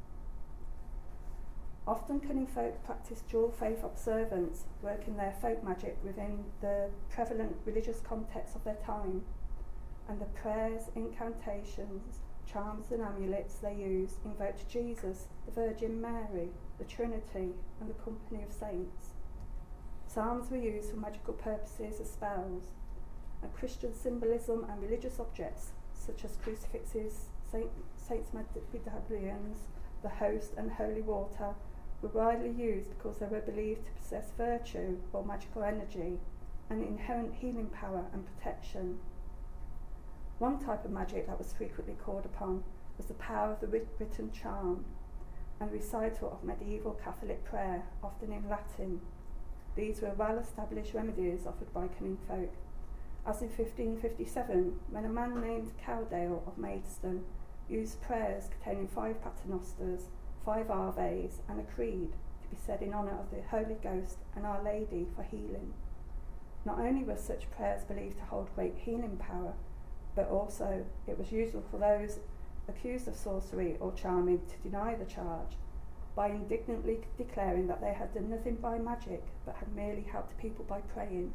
Often cunning folk practiced dual faith observance, working their folk magic within the prevalent religious context of their time, and the prayers, incantations, charms and amulets they used invoked Jesus, the Virgin Mary, the Trinity, and the company of saints. Psalms were used for magical purposes as spells, and Christian symbolism and religious objects such as crucifixes, saints' medallions, the host and holy water were widely used because they were believed to possess virtue or magical energy and inherent healing power and protection. One type of magic that was frequently called upon was the power of the written charm and recital of medieval Catholic prayer, often in Latin. These were well-established remedies offered by cunning folk, as in 1557, when a man named Cowdale of Maidstone used prayers containing 5 paternosters, 5 Aves, and a creed to be said in honour of the Holy Ghost and Our Lady for healing. Not only were such prayers believed to hold great healing power, but also it was usual for those accused of sorcery or charming to deny the charge by indignantly declaring that they had done nothing by magic but had merely helped people by praying.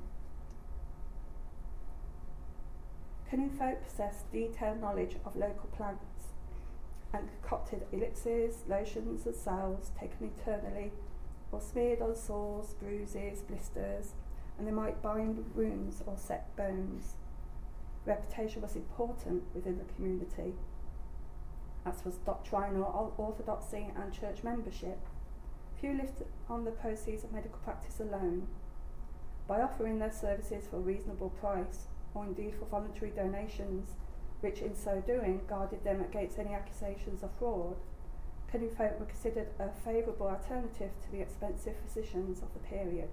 Cunning folk possessed detailed knowledge of local plants and concocted elixirs, lotions and salves taken internally or smeared on sores, bruises, blisters, and they might bind wounds or set bones. Reputation was important within the community, as was doctrinal orthodoxy and church membership. Few lived on the proceeds of medical practice alone. By offering their services for a reasonable price, or indeed for voluntary donations, which in so doing guarded them against any accusations of fraud, cunning folk were considered a favourable alternative to the expensive physicians of the period.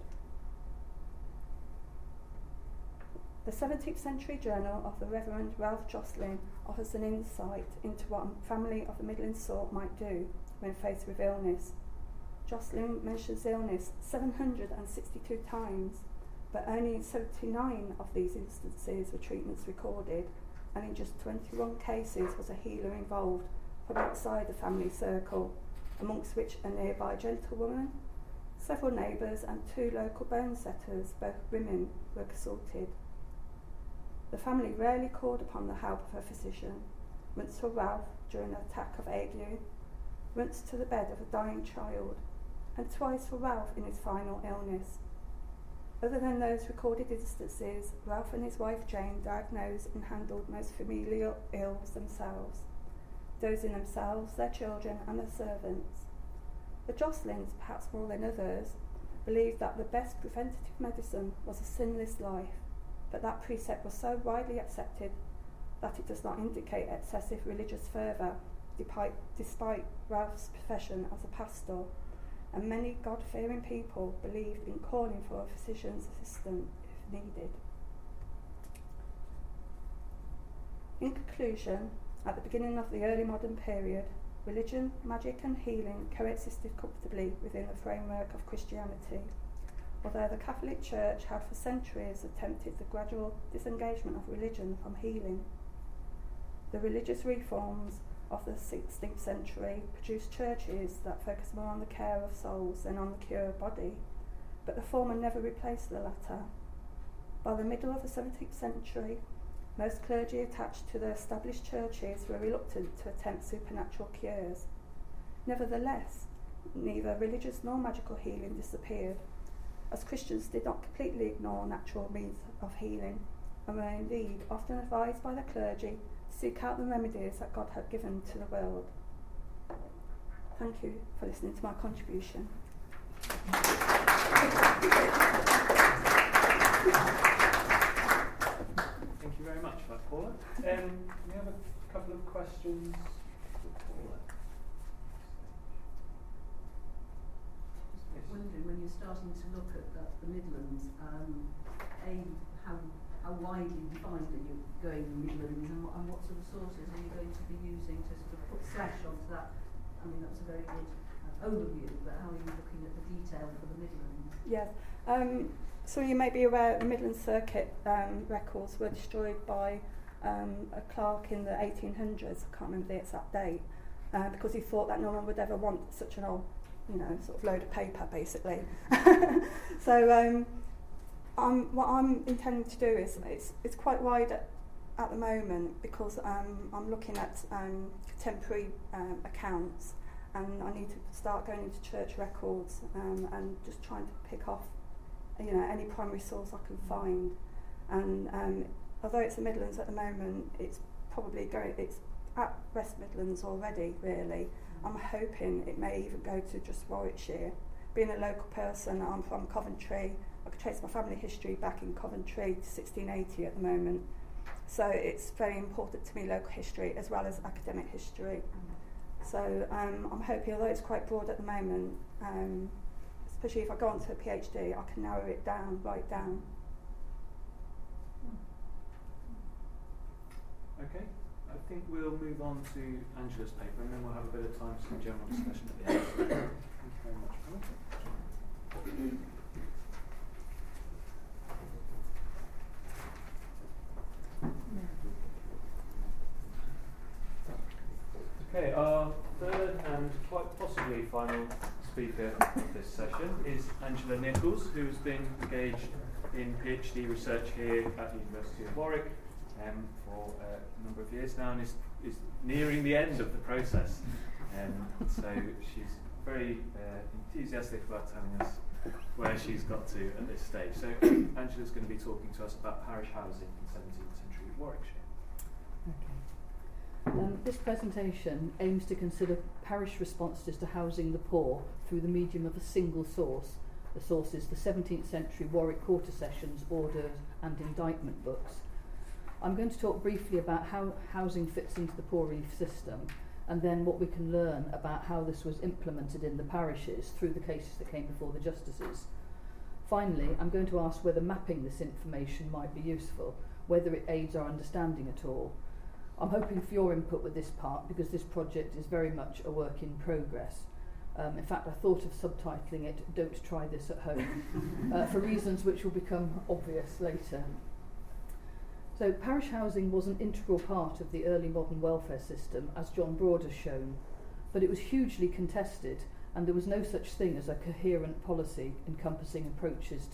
The 17th century journal of the Reverend Ralph Jocelyn offers an insight into what a family of the middling sort might do when faced with illness. Jocelyn mentions illness 762 times, but only in 79 of these instances were treatments recorded, and in just 21 cases was a healer involved from outside the family circle, amongst which a nearby gentlewoman, several neighbours and 2 local bone setters, both women, were consulted. The family rarely called upon the help of a physician, once for Ralph during an attack of ague, once to the bed of a dying child, and twice for Ralph in his final illness. Other than those recorded instances, Ralph and his wife Jane diagnosed and handled most familial ills themselves, those in themselves, their children and their servants. The Jocelyns, perhaps more than others, believed that the best preventative medicine was a sinless life, but that precept was so widely accepted that it does not indicate excessive religious fervour, despite Ralph's profession as a pastor, and many God-fearing people believed in calling for a physician's assistance if needed. In conclusion, at the beginning of the early modern period, religion, magic and healing coexisted comfortably within the framework of Christianity, although the Catholic Church had for centuries attempted the gradual disengagement of religion from healing. The religious reforms of the 16th century produced churches that focused more on the care of souls than on the cure of body, but the former never replaced the latter. By the middle of the 17th century, Most clergy attached to the established churches were reluctant to attempt supernatural cures. Nevertheless, neither religious nor magical healing disappeared, as Christians did not completely ignore natural means of healing, and were indeed often advised by the clergy to seek out the remedies that God had given to the world. Thank you for listening to my contribution. Thank you very much for that, Paula. We have a couple of questions for Paula. Yes. Wondering, when you're starting to look at the Midlands, how widely defined are you going Midlands, and what sort of sources are you going to be using to sort of put flesh onto that? I mean, that's a very good overview, but how are you looking at the detail for the Midlands? Yes. So you may be aware the Midland Circuit records were destroyed by a clerk in the 1800s. I can't remember the exact date, because he thought that no one would ever want such an old, sort of load of paper, basically. So what I'm intending to do is, it's quite wide at the moment, because I'm looking at contemporary accounts, and I need to start going into church records and just trying to pick off any primary source I can find. And although it's the Midlands at the moment, it's at West Midlands already, really. I'm hoping it may even go to just Warwickshire. Being a local person, I'm from Coventry. I can trace my family history back in Coventry to 1680 at the moment. So it's very important to me, local history as well as academic history. So I'm hoping, although it's quite broad at the moment, especially if I go on to a PhD, I can narrow it down, right down. Okay, I think we'll move on to Angela's paper, and then we'll have a bit of time for some general discussion at the end. Thank you very much, Paul. Okay, our third and quite possibly final speaker of this session is Angela Nichols, who's been engaged in PhD research here at the University of Warwick for a number of years now, and is nearing the end of the process. So she's very enthusiastic about telling us where she's got to at this stage. So Angela's going to be talking to us about parish housing in 17th century Warwickshire. Okay. This presentation aims to consider parish responses to housing the poor through the medium of a single source. The source is the 17th century Warwick Quarter Sessions, Orders and Indictment books. I'm going to talk briefly about how housing fits into the poor relief system, and then what we can learn about how this was implemented in the parishes through the cases that came before the justices. Finally, I'm going to ask whether mapping this information might be useful, whether it aids our understanding at all. I'm hoping for your input with this part, because this project is very much a work in progress. In fact, I thought of subtitling it, "Don't Try This at Home," for reasons which will become obvious later. So parish housing was an integral part of the early modern welfare system, as John Broad has shown, but it was hugely contested, and there was no such thing as a coherent policy encompassing approaches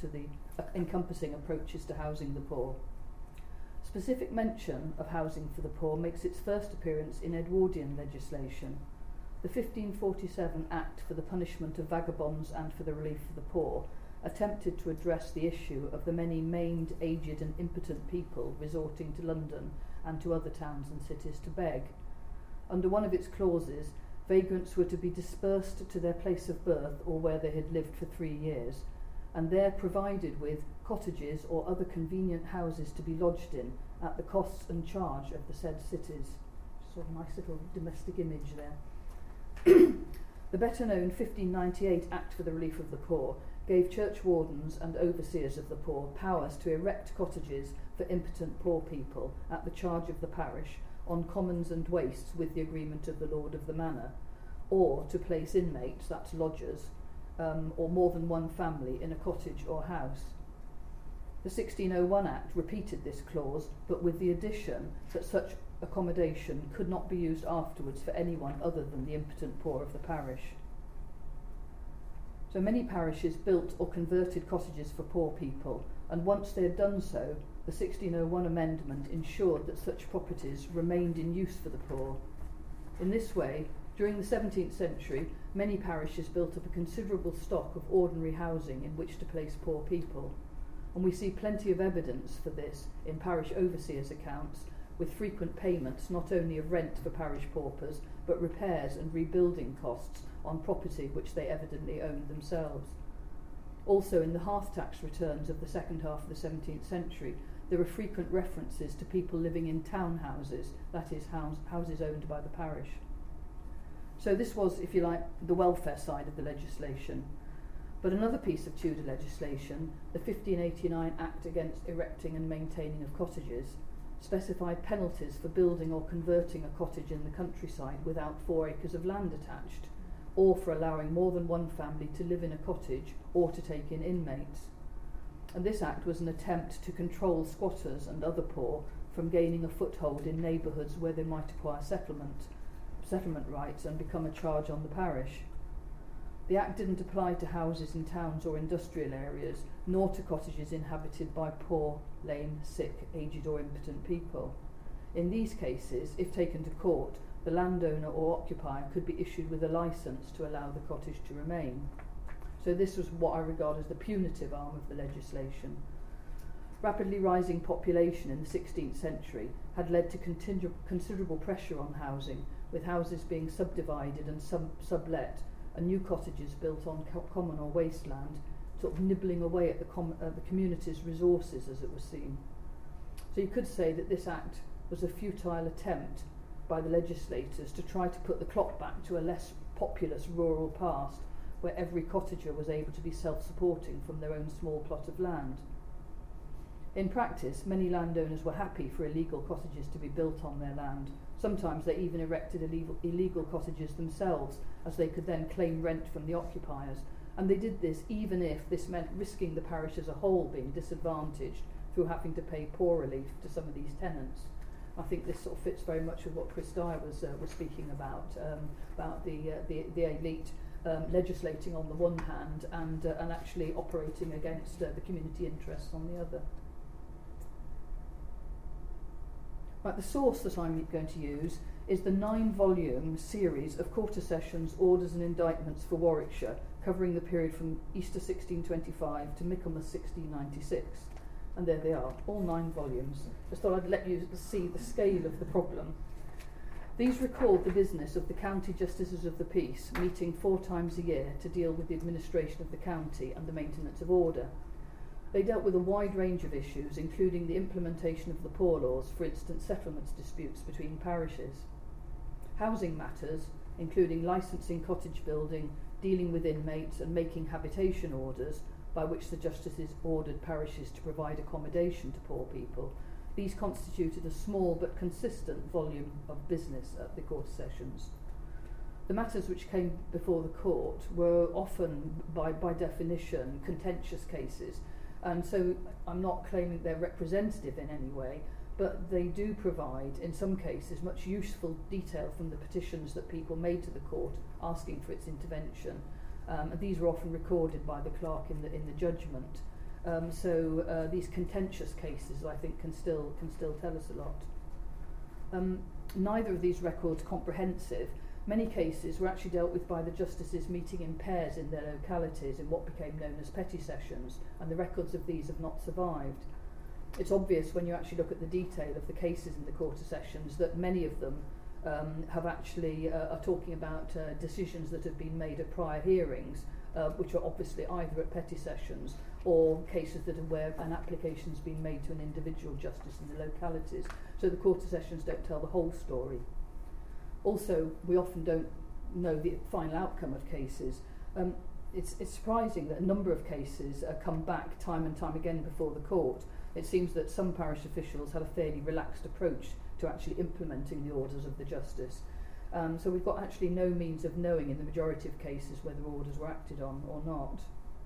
to housing the poor. Specific mention of housing for the poor makes its first appearance in Edwardian legislation. The 1547 Act for the Punishment of Vagabonds and for the Relief of the Poor attempted to address the issue of the many maimed, aged and impotent people resorting to London and to other towns and cities to beg. Under one of its clauses, vagrants were to be dispersed to their place of birth or where they had lived for 3 years, and there provided with cottages or other convenient houses to be lodged in at the costs and charge of the said cities. Sort of nice little domestic image there. The better known 1598 Act for the Relief of the Poor gave church wardens and overseers of the poor powers to erect cottages for impotent poor people at the charge of the parish on commons and wastes with the agreement of the lord of the manor, or to place inmates, that's lodgers, or more than one family in a cottage or house. The 1601 Act repeated this clause, but with the addition that such accommodation could not be used afterwards for anyone other than the impotent poor of the parish. So many parishes built or converted cottages for poor people, and once they had done so, the 1601 amendment ensured that such properties remained in use for the poor. In this way, during the 17th century, many parishes built up a considerable stock of ordinary housing in which to place poor people, and we see plenty of evidence for this in parish overseers' accounts, with frequent payments not only of rent for parish paupers, but repairs and rebuilding costs on property which they evidently owned themselves. Also, in the hearth tax returns of the second half of the 17th century, there are frequent references to people living in townhouses, that is, houses owned by the parish. So this was, if you like, the welfare side of the legislation. But another piece of Tudor legislation, the 1589 Act Against Erecting and Maintaining of Cottages, specified penalties for building or converting a cottage in the countryside without 4 acres of land attached, or for allowing more than one family to live in a cottage or to take in inmates. And this act was an attempt to control squatters and other poor from gaining a foothold in neighbourhoods where they might acquire settlement rights and become a charge on the parish. The Act didn't apply to houses in towns or industrial areas, nor to cottages inhabited by poor, lame, sick, aged or impotent people. In these cases, if taken to court, the landowner or occupier could be issued with a licence to allow the cottage to remain. So this was what I regard as the punitive arm of the legislation. Rapidly rising population in the 16th century had led to considerable pressure on housing, with houses being subdivided and sublet, and new cottages built on common or wasteland, sort of nibbling away at the community's resources, as it was seen. So you could say that this act was a futile attempt by the legislators to try to put the clock back to a less populous rural past, where every cottager was able to be self-supporting from their own small plot of land. In practice, many landowners were happy for illegal cottages to be built on their land. Sometimes they even erected illegal cottages themselves, as they could then claim rent from the occupiers, and they did this even if this meant risking the parish as a whole being disadvantaged through having to pay poor relief to some of these tenants. I think this sort of fits very much with what Chris Dyer was speaking about the elite legislating on the one hand and actually operating against the community interests on the other. Right, the source that I'm going to use is the 9-volume series of Quarter Sessions, Orders and Indictments for Warwickshire, covering the period from Easter 1625 to Michaelmas 1696. And there they are, all 9 volumes. Just thought I'd let you see the scale of the problem. These record the business of the County Justices of the Peace, meeting 4 times a year to deal with the administration of the county and the maintenance of order. They dealt with a wide range of issues, including the implementation of the poor laws, for instance, settlements disputes between parishes. Housing matters, including licensing cottage building, dealing with inmates and making habitation orders, by which the justices ordered parishes to provide accommodation to poor people. These constituted a small but consistent volume of business at the Quarter Sessions. The matters which came before the court were often, by definition, contentious cases, and so I'm not claiming they're representative in any way, but they do provide, in some cases, much useful detail from the petitions that people made to the court asking for its intervention. And these were often recorded by the clerk in the judgment. So these contentious cases, I think, can still tell us a lot. Neither of these records comprehensive. Many cases were actually dealt with by the justices meeting in pairs in their localities in what became known as petty sessions, and the records of these have not survived. It's obvious when you actually look at the detail of the cases in the Quarter Sessions that many of them have actually are talking about decisions that have been made at prior hearings, which are obviously either at petty sessions or cases that are where an application's been made to an individual justice in the localities. So the Quarter Sessions don't tell the whole story. Also, we often don't know the final outcome of cases. It's surprising that a number of cases come back time and time again before the court. It seems that some parish officials had a fairly relaxed approach to actually implementing the orders of the justice. So we've got actually no means of knowing in the majority of cases whether orders were acted on or not.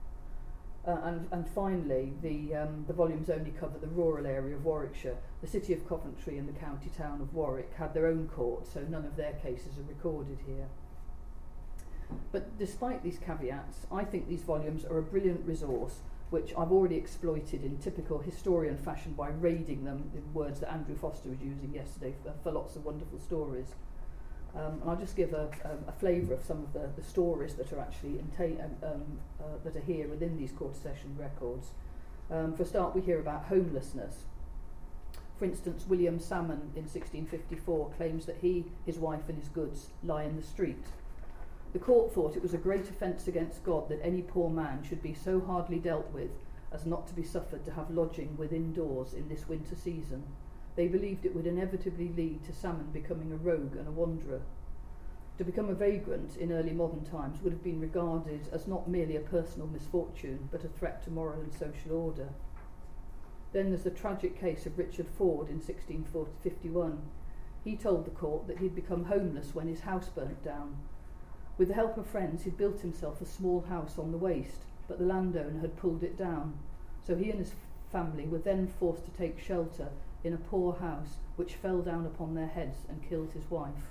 And finally, the volumes only cover the rural area of Warwickshire. The city of Coventry and the county town of Warwick had their own court, so none of their cases are recorded here. But despite these caveats, I think these volumes are a brilliant resource which I've already exploited in typical historian fashion by raiding them, in words that Andrew Foster was using yesterday, for lots of wonderful stories. And I'll just give a flavour of some of the stories that are actually that are here within these quarter session records. For a start, we hear about homelessness. For instance, William Salmon in 1654 claims that he, his wife and his goods lie in the street. The court thought it was a great offence against God that any poor man should be so hardly dealt with as not to be suffered to have lodging within doors in this winter season. They believed it would inevitably lead to Salmon becoming a rogue and a wanderer. To become a vagrant in early modern times would have been regarded as not merely a personal misfortune, but a threat to moral and social order. Then there's the tragic case of Richard Ford in 1651. He told the court that he'd become homeless when his house burnt down. With the help of friends, he'd built himself a small house on the waste, but the landowner had pulled it down, so he and his family were then forced to take shelter in a poor house which fell down upon their heads and killed his wife.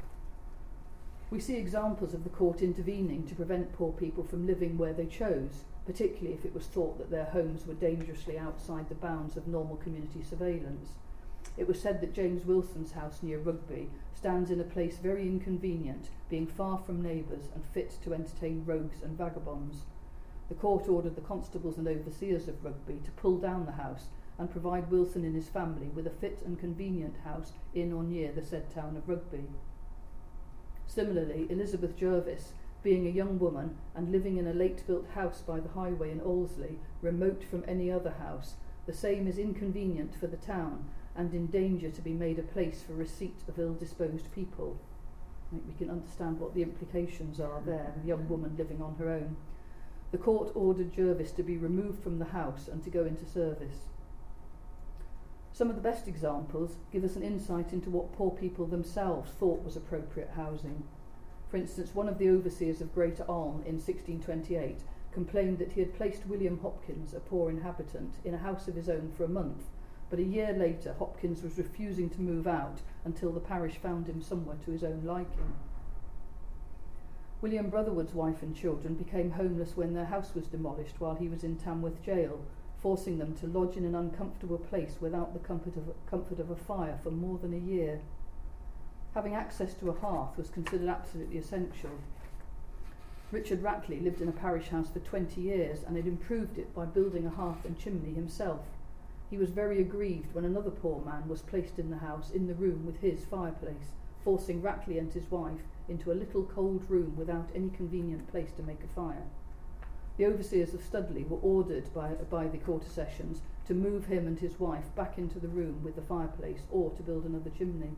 We see examples of the court intervening to prevent poor people from living where they chose, particularly if it was thought that their homes were dangerously outside the bounds of normal community surveillance. It was said that James Wilson's house near Rugby stands in a place very inconvenient, being far from neighbours and fit to entertain rogues and vagabonds. The court ordered the constables and overseers of Rugby to pull down the house and provide Wilson and his family with a fit and convenient house in or near the said town of Rugby. Similarly, Elizabeth Jervis, being a young woman and living in a late-built house by the highway in Allesley, remote from any other house, the same is inconvenient for the town and in danger to be made a place for receipt of ill-disposed people. I think we can understand what the implications are there, a young woman living on her own. The court ordered Jervis to be removed from the house and to go into service. Some of the best examples give us an insight into what poor people themselves thought was appropriate housing. For instance, one of the overseers of Greater Alne in 1628 complained that he had placed William Hopkins, a poor inhabitant, in a house of his own for a month, but a year later Hopkins was refusing to move out until the parish found him somewhere to his own liking. William Brotherwood's wife and children became homeless when their house was demolished while he was in Tamworth Jail, forcing them to lodge in an uncomfortable place without the comfort of a fire for more than a year. Having access to a hearth was considered absolutely essential. Richard Ratley lived in a parish house for 20 years and had improved it by building a hearth and chimney himself. He was very aggrieved when another poor man was placed in the house in the room with his fireplace, forcing Ratley and his wife into a little cold room without any convenient place to make a fire. The overseers of Studley were ordered by the quarter sessions to move him and his wife back into the room with the fireplace or to build another chimney.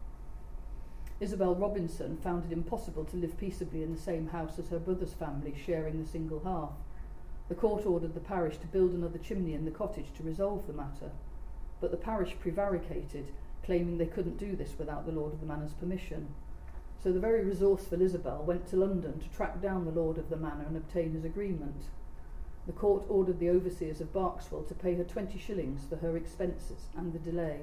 Isabel Robinson found it impossible to live peaceably in the same house as her brother's family, sharing the single hearth. The court ordered the parish to build another chimney in the cottage to resolve the matter, but the parish prevaricated, claiming they couldn't do this without the Lord of the Manor's permission. So the very resourceful Isabel went to London to track down the Lord of the Manor and obtain his agreement. The court ordered the overseers of Berkswell to pay her 20 shillings for her expenses and the delay.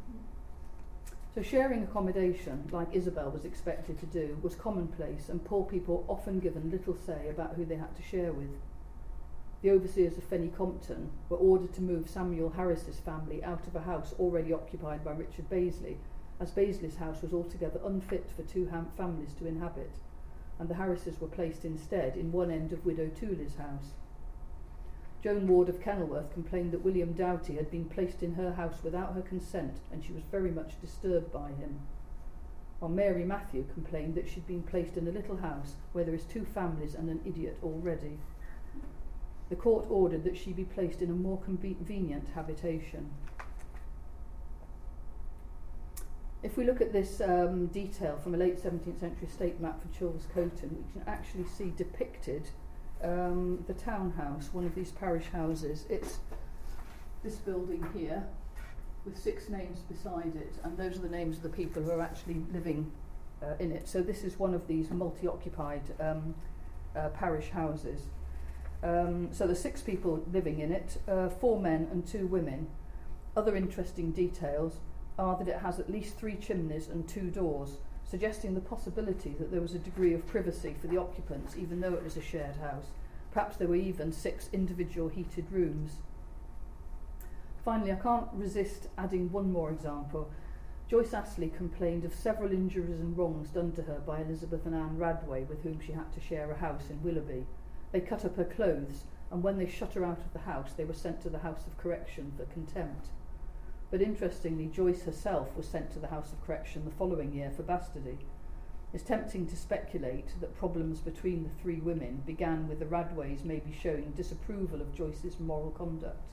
So sharing accommodation, like Isabel was expected to do, was commonplace, and poor people often given little say about who they had to share with. The overseers of Fenny Compton were ordered to move Samuel Harris's family out of a house already occupied by Richard Bazley, as Bazley's house was altogether unfit for two families to inhabit, and the Harrises were placed instead in one end of Widow Tooley's house. Joan Ward of Kenilworth complained that William Doughty had been placed in her house without her consent, and she was very much disturbed by him. While Mary Matthew complained that she'd been placed in a little house where there is two families and an idiot already. The court ordered that she be placed in a more convenient habitation. If we look at this detail from a late 17th century state map for Chilvers Coton, we can actually see depicted the townhouse, one of these parish houses. It's this building here with 6 names beside it, and those are the names of the people who are actually living in it. So this is one of these multi-occupied parish houses. So there's 6 people living in it, 4 men and 2 women. Other interesting details are that it has at least 3 chimneys and 2 doors, suggesting the possibility that there was a degree of privacy for the occupants, even though it was a shared house. Perhaps there were even 6 individual heated rooms. Finally, I can't resist adding one more example. Joyce Astley complained of several injuries and wrongs done to her by Elizabeth and Anne Radway, with whom she had to share a house in Willoughby. They cut up her clothes, and when they shut her out of the house, they were sent to the House of Correction for contempt. But interestingly, Joyce herself was sent to the House of Correction the following year for bastardy. It's tempting to speculate that problems between the 3 women began with the Radways maybe showing disapproval of Joyce's moral conduct.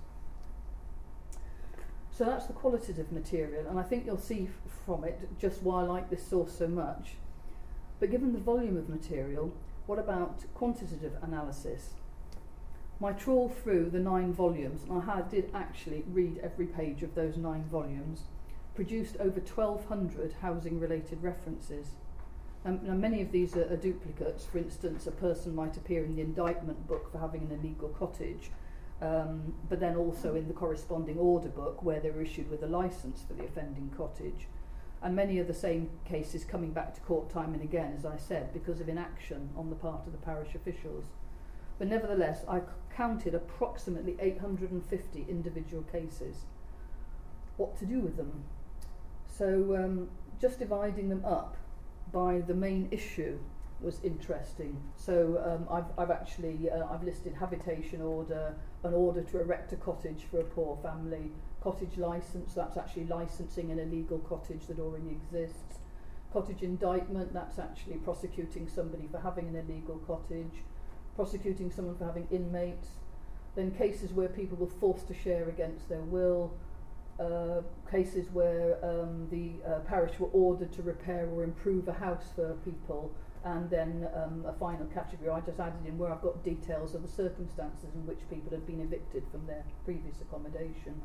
So that's the qualitative material, and I think you'll see from it just why I like this source so much. But given the volume of material, what about quantitative analysis? My trawl through the 9 volumes, and I did actually read every page of those 9 volumes, produced over 1,200 housing-related references. Now many of these are duplicates. For instance, a person might appear in the indictment book for having an illegal cottage, but then also in the corresponding order book where they were issued with a licence for the offending cottage. And many of the same cases coming back to court time and again, as I said, because of inaction on the part of the parish officials. But nevertheless, I counted approximately 850 individual cases. What to do with them? So just dividing them up by the main issue was interesting. So I've listed habitation order, an order to erect a cottage for a poor family, cottage licence, that's actually licensing an illegal cottage that already exists, cottage indictment, that's actually prosecuting somebody for having an illegal cottage, prosecuting someone for having inmates, then cases where people were forced to share against their will, cases where the parish were ordered to repair or improve a house for people, and then a final category I just added in where I've got details of the circumstances in which people had been evicted from their previous accommodation.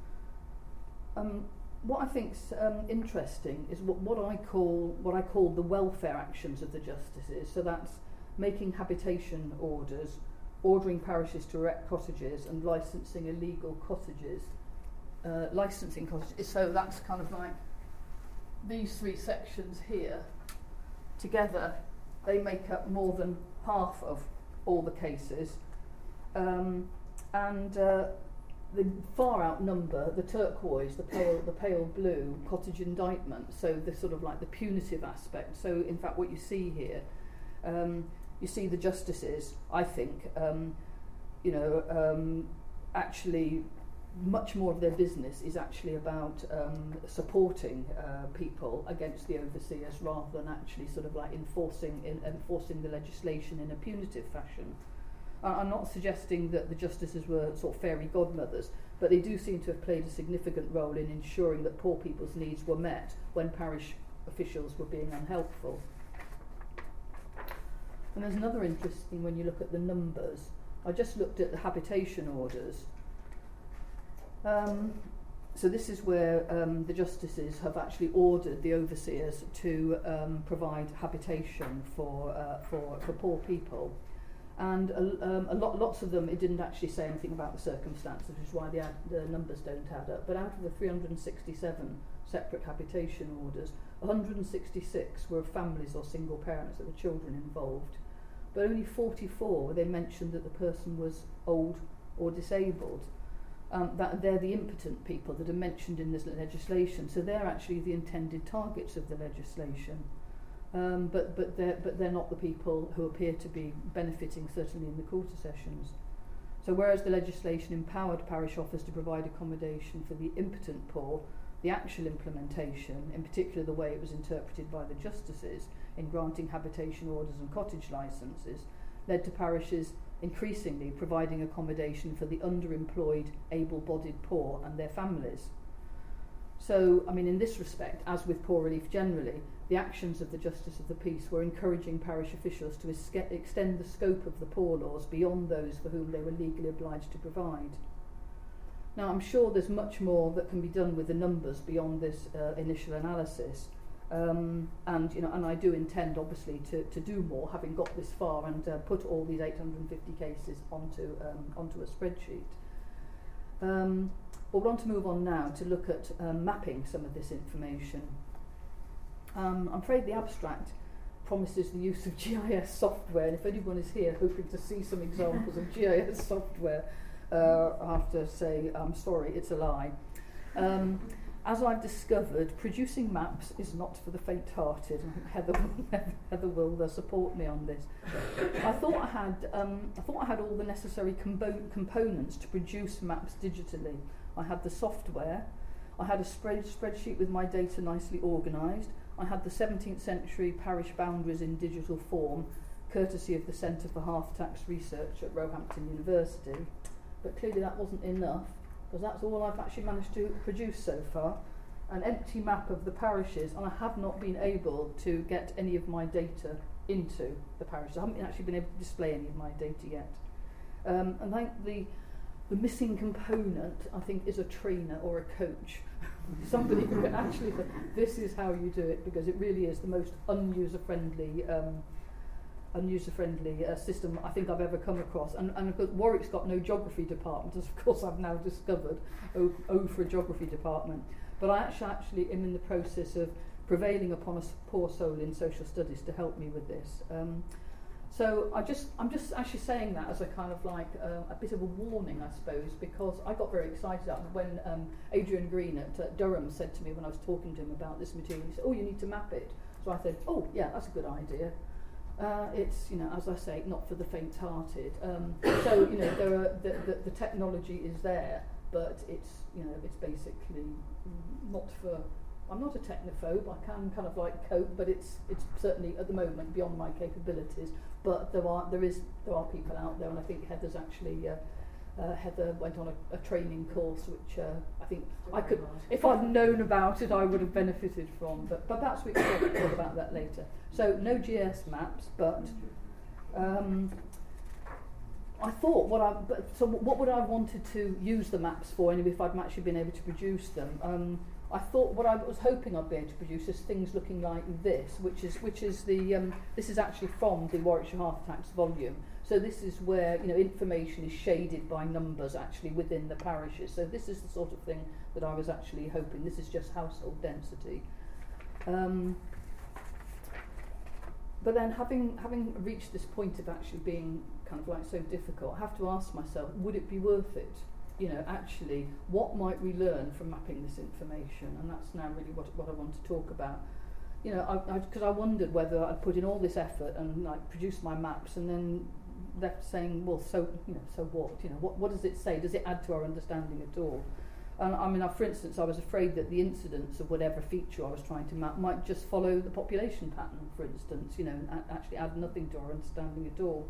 What I think's interesting is what I call the welfare actions of the justices. So that's making habitation orders, ordering parishes to erect cottages, and licensing illegal cottages. Licensing cottages. So that's kind of like these 3 sections here. Together, they make up more than half of all the cases, and the far outnumber the turquoise, the pale blue cottage indictment. So the sort of like the punitive aspect. So in fact, what you see here, you see the justices. I think, actually. Much more of their business is actually about supporting people against the overseers rather than actually sort of like enforcing the legislation in a punitive fashion. I'm not suggesting that the justices were sort of fairy godmothers, but they do seem to have played a significant role in ensuring that poor people's needs were met when parish officials were being unhelpful. And there's another interesting when you look at the numbers. I just looked at the habitation orders. So this is where the justices have actually ordered the overseers to provide habitation for poor people, and lots of them it didn't actually say anything about the circumstances, which is why the numbers don't add up. But out of the 367 separate habitation orders, 166 were of families or single parents that were children involved, but only 44 they mentioned that the person was old or disabled. That they're the impotent people that are mentioned in this legislation, so they're actually the intended targets of the legislation. But they're not the people who appear to be benefiting, certainly in the quarter sessions. So whereas the legislation empowered parish officers to provide accommodation for the impotent poor, the actual implementation, in particular the way it was interpreted by the justices in granting habitation orders and cottage licences, led to parishes increasingly providing accommodation for the underemployed, able-bodied poor and their families. So, I mean, in this respect, as with poor relief generally, the actions of the Justice of the Peace were encouraging parish officials to extend the scope of the poor laws beyond those for whom they were legally obliged to provide. Now, I'm sure there's much more that can be done with the numbers beyond this initial analysis. And I do intend, obviously, to do more, having got this far and put all these 850 cases onto a spreadsheet. But we want to move on now to look at mapping some of this information. I'm afraid the abstract promises the use of GIS software, and if anyone is here hoping to see some examples of GIS software, I have to say I'm sorry, it's a lie. As I've discovered, producing maps is not for the faint-hearted. Heather will support me on this. I thought I had all the necessary components to produce maps digitally. I had the software. I had a spreadsheet with my data nicely organised. I had the 17th century parish boundaries in digital form, courtesy of the Centre for Half-Tax Research at Roehampton University. But clearly that wasn't enough, because that's all I've actually managed to produce so far. An empty map of the parishes, and I have not been able to get any of my data into the parishes. I haven't actually been able to display any of my data yet. And I think the missing component, I think, is a trainer or a coach. Somebody who can actually say, this is how you do it, because it really is the most unuser-friendly system I think I've ever come across. And of course, Warwick's got no geography department, as of course I've now discovered. For a geography department. But I actually am in the process of prevailing upon a poor soul in social studies to help me with this. So I'm just actually saying that as a kind of like a bit of a warning, I suppose, because I got very excited when Adrian Green at Durham said to me when I was talking to him about this material, he said, "Oh, you need to map it." So I said, "Oh, yeah, that's a good idea." It's, as I say, not for the faint-hearted. So the technology is there, but it's it's basically not for. I'm not a technophobe. I can kind of like cope, but it's certainly at the moment beyond my capabilities. But there are people out there, and I think Heather's actually Heather went on a training course, which I think I could, if I'd known about it, I would have benefited from. But perhaps we can talk about that later. So no GS maps, but I thought what would I have wanted to use the maps for anyway if I'd actually been able to produce them. I thought what I was hoping I'd be able to produce is things looking like this, which is the this is actually from the Warwickshire Half-Tax volume. So this is where information is shaded by numbers actually within the parishes. So this is the sort of thing that I was actually hoping. This is just household density. But then having reached this point of actually being kind of like so difficult, I have to ask myself, would it be worth it? Actually, what might we learn from mapping this information? And that's now really what I want to talk about. Because I wondered whether I'd put in all this effort and like produce my maps and then left saying, well, so what? What does it say? Does it add to our understanding at all? And I mean, for instance, I was afraid that the incidence of whatever feature I was trying to map might just follow the population pattern, for instance, and actually add nothing to our understanding at all.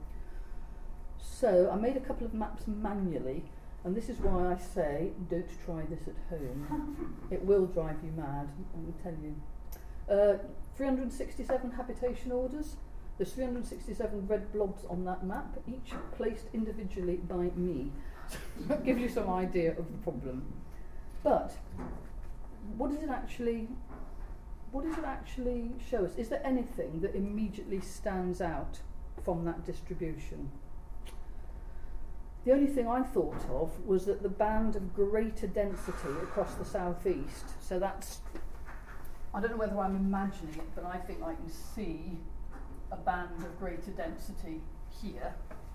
So I made a couple of maps manually. And this is why I say, don't try this at home. It will drive you mad, I will tell you. 367 habitation orders. There's 367 red blobs on that map, each placed individually by me. So that gives you some idea of the problem. But what does it actually show us? Is there anything that immediately stands out from that distribution? The only thing I thought of was that the band of greater density across the southeast, so that's, I don't know whether I'm imagining it, but I think I can see a band of greater density here.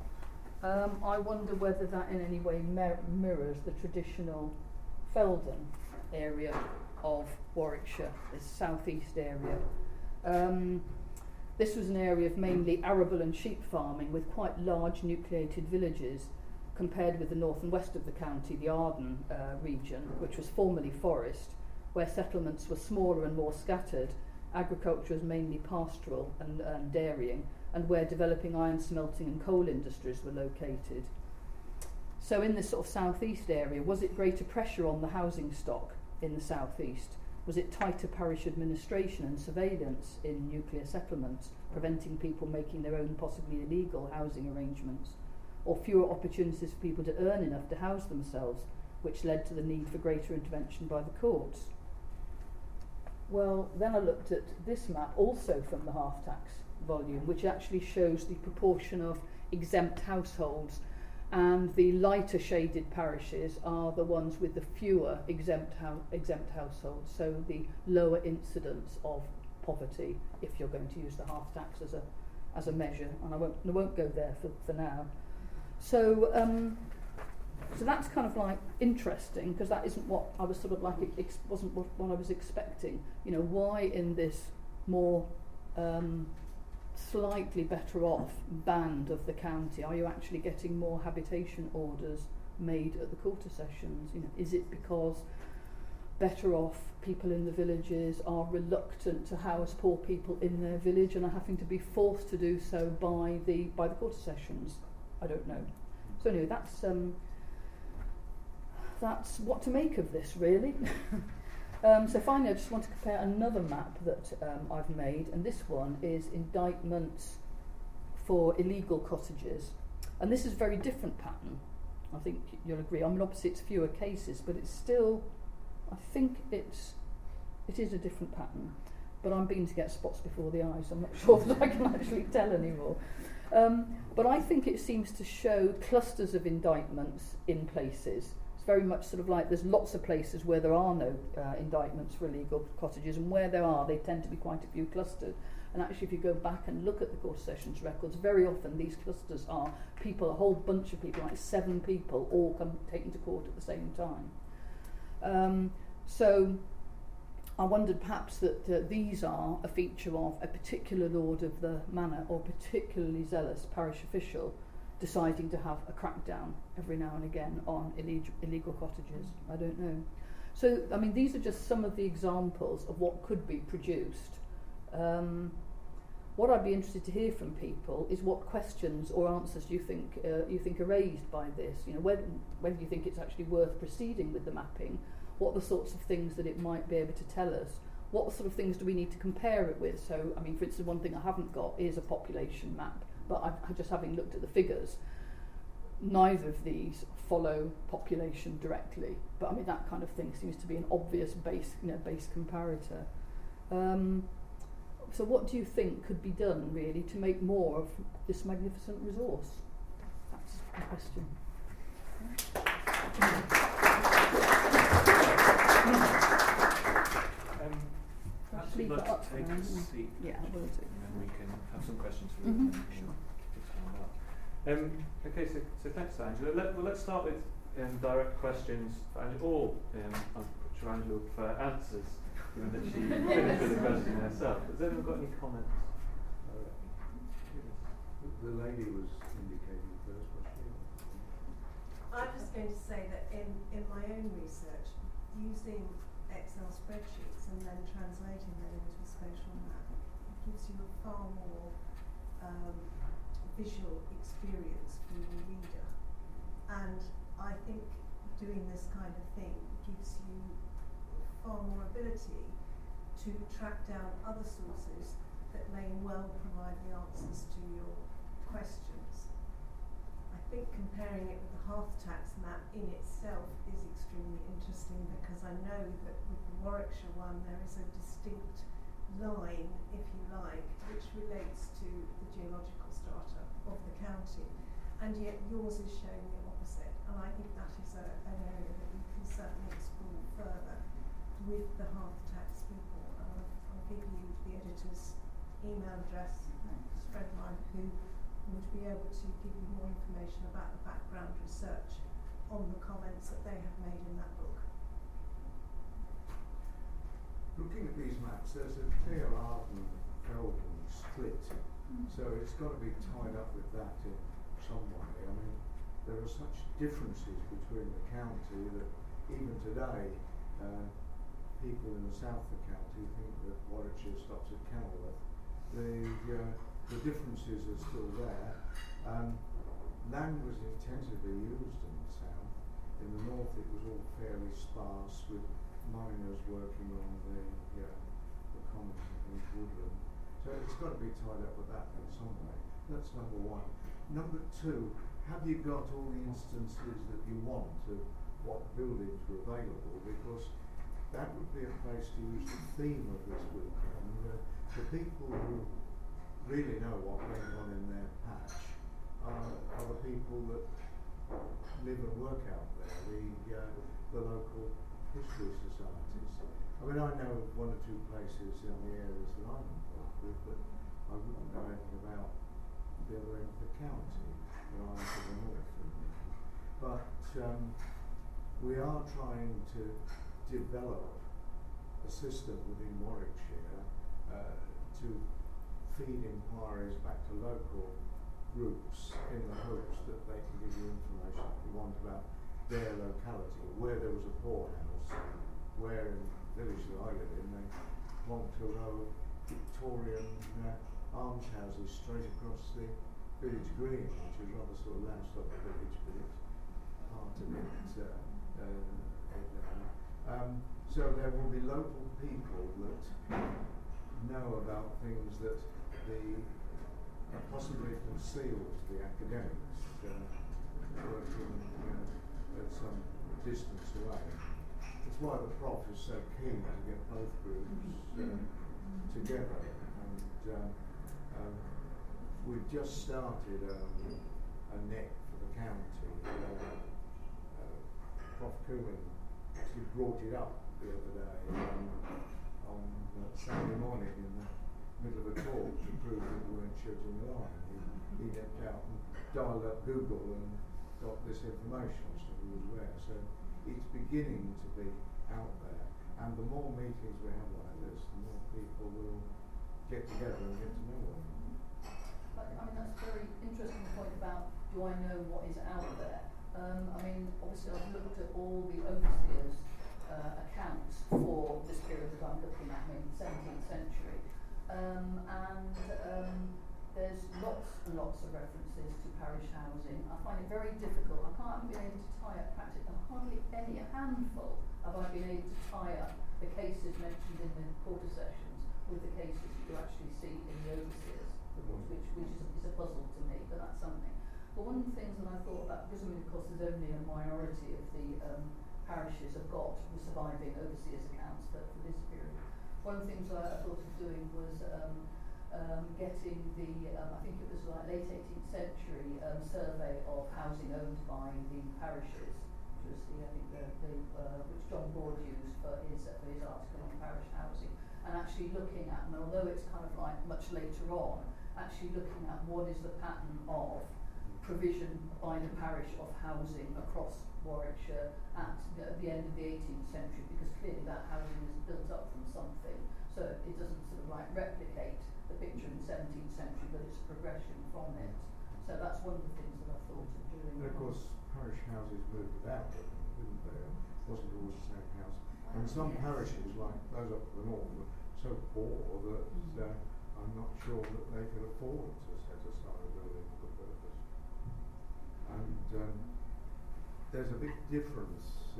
I wonder whether that in any way mirrors the traditional Feldon area of Warwickshire, this southeast area. This was an area of mainly arable and sheep farming with quite large nucleated villages, compared with the north and west of the county, the Arden region, which was formerly forest, where settlements were smaller and more scattered, agriculture was mainly pastoral and dairying, and where developing iron smelting and coal industries were located. So in this sort of southeast area, was it greater pressure on the housing stock in the southeast? Was it tighter parish administration and surveillance in nuclear settlements, preventing people making their own possibly illegal housing arrangements? Or fewer opportunities for people to earn enough to house themselves, which led to the need for greater intervention by the courts? Well, then I looked at this map, also from the half-tax volume, which actually shows the proportion of exempt households, and the lighter shaded parishes are the ones with the fewer exempt households, so the lower incidence of poverty if you're going to use the half tax as a measure, and I won't go there for now. So so that's kind of like interesting, because that isn't what I was sort of like, wasn't what I was expecting. You know, why in this more slightly better off band of the county are you actually getting more habitation orders made at the quarter sessions? You know, is it because better off people in the villages are reluctant to house poor people in their village and are having to be forced to do so by the quarter sessions? I don't know. So anyway, that's what to make of this, really. So finally, I just want to compare another map that I've made, and this one is indictments for illegal cottages. And this is a very different pattern. I think you'll agree. I mean, obviously it's fewer cases, but it's still, I think it is a different pattern. But I'm beginning to get spots before the eyes. I'm not sure that I can actually tell anymore. But I think it seems to show clusters of indictments in places. It's very much sort of like there's lots of places where there are no indictments for illegal cottages, and where there are, they tend to be quite a few clustered. And actually, if you go back and look at the Quarter Sessions records, very often these clusters are people, a whole bunch of people, like 7 people, all taken to court at the same time. So I wondered perhaps that these are a feature of a particular lord of the manor or particularly zealous parish official deciding to have a crackdown every now and again on illegal cottages. I don't know. So, I mean, these are just some of the examples of what could be produced. What I'd be interested to hear from people is what questions or answers you think are raised by this. You know, whether you think it's actually worth proceeding with the mapping, what are the sorts of things that it might be able to tell us, what sort of things do we need to compare it with. So, I mean, for instance, one thing I haven't got is a population map, but I just having looked at the figures, neither of these follow population directly. But I mean, that kind of thing seems to be an obvious base comparator. So what do you think could be done, really, to make more of this magnificent resource? That's the question. Perhaps we'd like to take a seat. Yeah, I will do. And then we can have some questions for you. Sure. Okay, so thanks, Angela. Let's start with direct questions for Angela, or I'm sure Angela would prefer answers, given that she finished with the question herself. Has anyone got any comments? The lady was indicating first, was she? I'm just going to say that in my own research, using Excel spreadsheets and then translating them into a spatial map gives you a far more visual experience for your reader. And I think doing this kind of thing gives you far more ability to track down other sources that may well provide the answers to your questions. I think comparing it with the half tax map in itself is extremely interesting, because I know that with the Warwickshire one there is a distinct line, if you like, which relates to the geological strata of the county, and yet yours is showing the opposite, and I think that is an area that we can certainly explore further with the half tax people. I'll give you the editor's email address, a friend of mine who would be able to give you more information about the background research on the comments that they have made in that book. Looking at these maps, there's a clear Arden-Feldman split, so it's got to be tied up with that in some way. I mean, there are such differences between the county that even today, people in the south of the county think that Warwickshire stops at Kenilworth. The differences are still there. Land was intensively used in the south. In the north, it was all fairly sparse, with miners working on the commons and woodland. So it's got to be tied up with that in some way. That's number one. Number two, have you got all the instances that you want of what buildings were available? Because that would be a place to use the theme of this weekend. The people who really know what went on in their patch are the people that live and work out there, the local history societies. I mean, I know of one or two places in the areas that I'm involved with, but I wouldn't know anything about the other end of the county, when I'm to the north. But we are trying to develop a system within Warwickshire to feed inquiries back to local groups in the hopes that they can give you information if you want about their locality, where there was a poorhouse, where in the village that I live in they want to row Victorian almshouses straight across the village green, which is rather sort of landstopped village, but it's part of it. So there will be local people that know about things that are possibly concealed to the academics, working at some distance away. It's why the Prof is so keen to get both groups together. And we've just started a net for the county. Prof Cooman actually brought it up the other day on Saturday morning in the middle of a talk to prove that we weren't shooting the line. He leapt out and dialed up Google and got this information, so he was aware. So it's beginning to be out there, and the more meetings we have like this, the more people will get together and get to know one. I mean, that's a very interesting point about, do I know what is out there? I mean, obviously I've looked at all the overseers' accounts for this period that I'm looking at, I mean, 17th century. There's lots and lots of references to parish housing. I find it very difficult. I haven't been able to tie up practically hardly any, a handful have I been able to tie up the cases mentioned in the quarter sessions with the cases that you actually see in the overseers reports, which is a puzzle to me, but that's something. But one of the things that I thought that, because I mean, of course, there's only a minority of the parishes have got surviving overseers accounts for this period. One of the things I thought of doing was getting the, I think it was like late 18th century survey of housing owned by the parishes, which was the, I think which John Board used for his article on parish housing, and actually looking at, and although it's kind of like much later on, actually looking at what is the pattern of provision by the parish of housing across Warwickshire at the end of the 18th century, because clearly that housing is built up from something, so it doesn't sort of like replicate the picture in the 17th century, but it's a progression from it. So that's one of the things that I thought of doing. And of course, parish houses moved about, didn't they? It wasn't always the same house. And some parishes, like those up to the north, were so poor that I'm not sure that they could afford to set aside a building for the purpose. And there's a big difference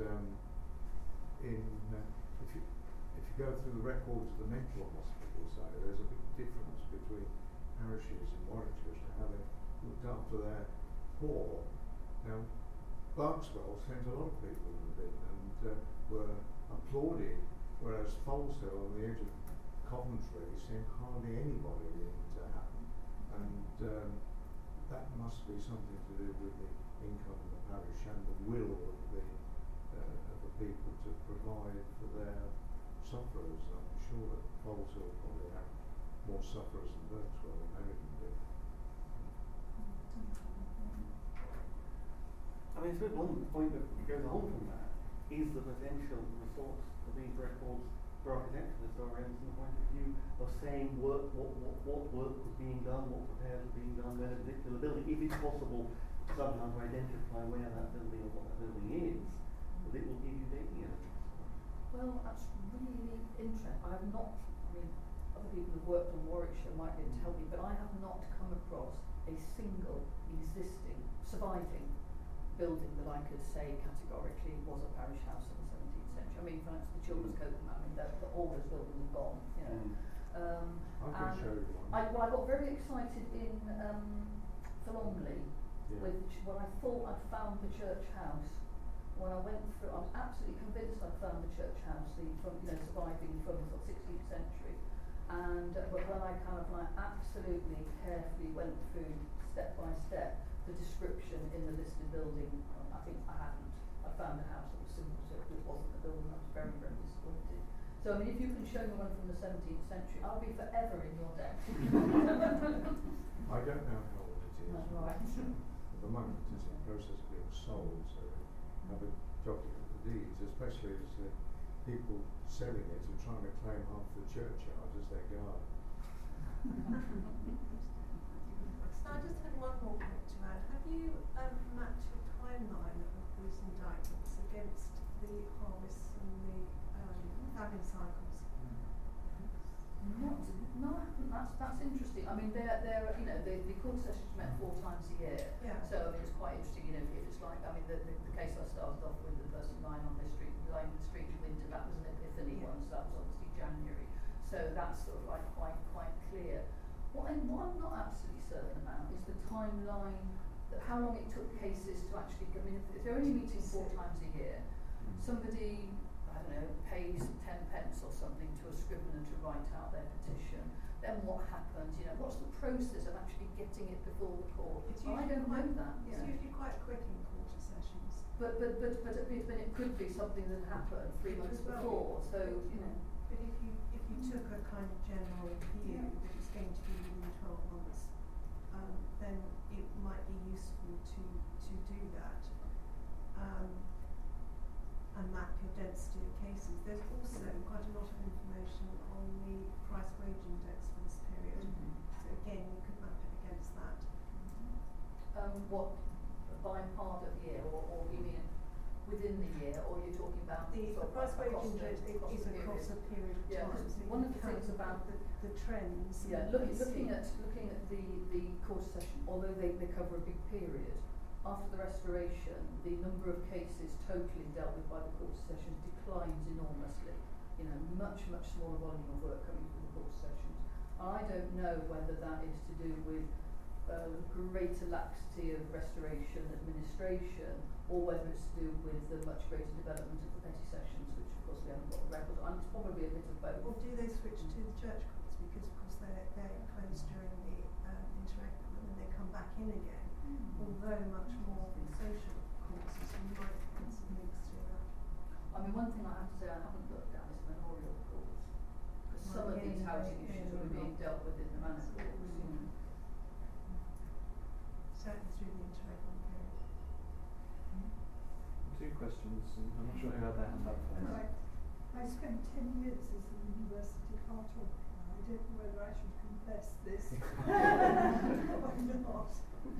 in if you go through the records of the mental hospital, say, there's a big difference between parishes in Warwickshire as to how they looked after their poor. Now, Barkswell sent a lot of people in and were applauded, whereas Foleshill on the edge of Coventry sent hardly anybody in to happen. And that must be something to do with the income of the parish and the will of the people to provide for their sufferers. I'm sure that Foleshill probably had more sufferers than Berkswell and Meriden did. I mean, I suppose one point that goes on from that is the potential resource for these records for architectural historians from the point of view of saying what work was being done, what repairs were being done, where a particular building, if it's possible somehow to identify where that building or what that building is, that it will give you dating evidence. Well, that's really interesting. I have not, I mean, other people who've worked on Warwickshire might be able to tell me, but I have not come across a single existing, surviving building that I could say categorically was a parish house in the 17th century. I mean, for instance, the Children's Coat, I mean, all those buildings are gone, you know. I can show you one. I got very excited in Thelongley, which when I thought I'd found the church house. When I went through, I was absolutely convinced I'd found the church house, surviving from the 16th century. And but when I kind of like absolutely carefully went through step by step the description in the listed building, I think I hadn't. I found a house that was similar to it, but it wasn't the building. I was very, very disappointed. So, I mean, if you can show me one from the 17th century, I'll be forever in your debt. I don't know how old it is. That's right. At the moment, it's in the process of being sold, so they have a job to look at the deeds, especially as people selling it are trying to claim half the churchyard as their garden. So I just had one more point to add. Have you mapped your timeline of these indictments against the harvests and the famine cycles? No, I haven't. That's interesting. I mean, they're you know, the court sessions met 4 times a year. Yeah. So I mean, it's quite interesting. You know, if it's like, I mean, the case I started off with, the person lying on the street in winter, that was an epiphany one. So that was obviously January. So that's sort of like quite clear. What I'm not absolutely certain about is the timeline, that how long it took cases to actually. I mean, if they're only meeting 4 times a year, somebody, I don't know, pays 10 pence or something to a scrivener to write out their petition. Then what happens? You know, what's the process of actually getting it before the court? I don't know that. It's usually quite quick in quarter sessions. But it could be something that happened 3 months before. So you know. But if you took a kind of general view that it's going to be within 12 months, then it might be useful to do that. And map your density of cases. There's also quite a lot of information on the price wage index for this period. So again, you could map it against that. What, by part of year, or you mean within the year, or you're talking about The price wage index is across a period of yeah, time. So one of you the things about the trends. yeah, looking at the court session, although they cover a big period. After the Restoration, the number of cases totally dealt with by the court sessions declines enormously. You know, much smaller volume of work coming through the court sessions. I don't know whether that is to do with greater laxity of Restoration administration, or whether it's to do with the much greater development of the petty sessions, which of course we haven't got the record on. It's probably a bit of both. Or do they switch to the church courts, because of course they're closed during the interregnum and then they come back in again. Although much more social courses, you might find some links to that. I mean, one thing I have to say I haven't looked at is memorial courts, because some of these housing issues are being dealt with in the manor courts. Certainly through the interregnum period. 2 questions, and I'm not sure who had their hand up first. Right. I spent 10 years as an university cartographer. I don't know whether I should confess this. Why not?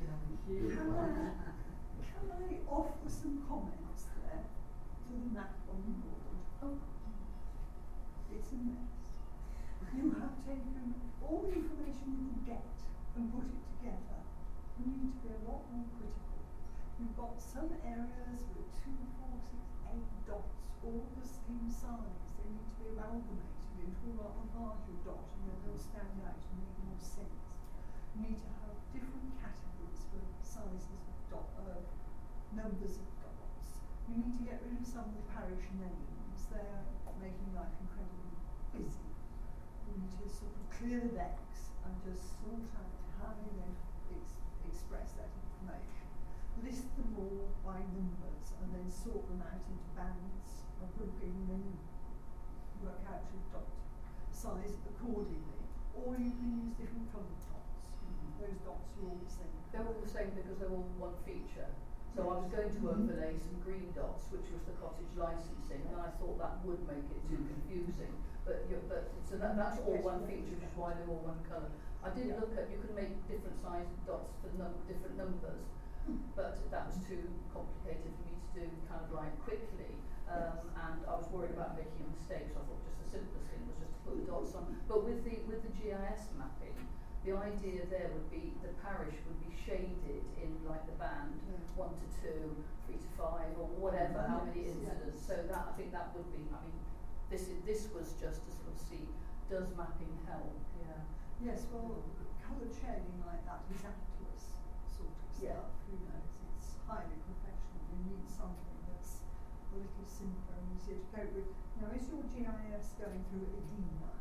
Can I offer some comments there to the map on the board? Oh. It's a mess. You have taken all the information you could get and put it together. You need to be a lot more critical. You've got some areas with 2, 4, 6, 8 dots, all the same size. They need to be amalgamated into a rather larger dot, and then they'll stand out and make more sense. You need to have different categories for sizes of numbers of dots. You need to get rid of some of the parish names. They're making life incredibly busy. You need to sort of clear the decks and just sort out how you're going to express that information. List them all by numbers and then sort them out into bands of grouping, and then work out your dot size accordingly. Or you can use different coloured dots. Those dots are all the same. They're all the same because they're all one feature. So I was going to overlay some green dots, which was the cottage licensing, and I thought that would make it too confusing. So that's all one feature, which is why they're all one colour. I did look at, you could make different sized dots for different numbers, but that was too complicated for me to do kind of like quickly. And I was worried about making a mistake, so I thought just the simplest thing was just to put the dots on. But with the GIS mapping, the idea there would be the parish would be shaded in like the band 1 to 2, 3 to 5, or whatever, how many incidents. So that I think that would be. I mean, this was just to sort of see, does mapping help? Yeah. Yes, well, coloured shading like that is Atlas sort of stuff. Who knows? It's highly professional. You need something that's a little simpler and easier to cope with. Now, is your GIS going through edema?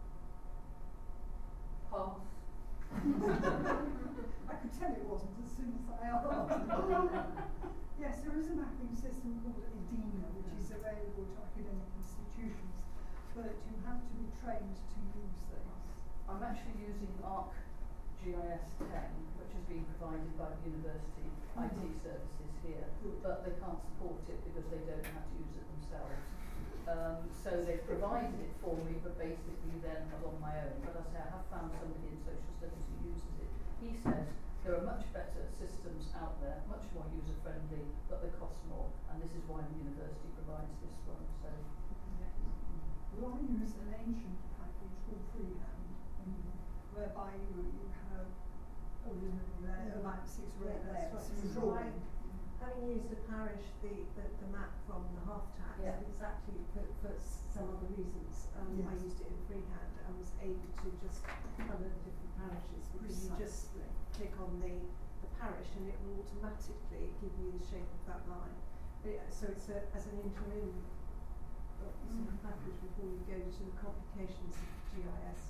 Pass. I could tell it wasn't as soon as I asked. Yes, there is a mapping system called EDINA, which is available to academic institutions, but you have to be trained to use those. I'm actually using ArcGIS 10, which has been provided by the university IT services here, but they can't support it because they don't know how to use it themselves. So they've provided it for me, but basically then I was on my own. But as I say, I have found somebody in social studies who uses it. He says there are much better systems out there, much more user-friendly, but they cost more, and this is why the university provides this one. So, Well, I use an ancient package called Freehand, whereby you have about 6 or 8 layers of drawing. Having used a parish, the map from the half tax, exactly for some other reasons, I used it in freehand and was able to just colour the different parishes because you just click on the parish and it will automatically give you the shape of that line. So it's as an interim sort of package before you go to the complications of GIS.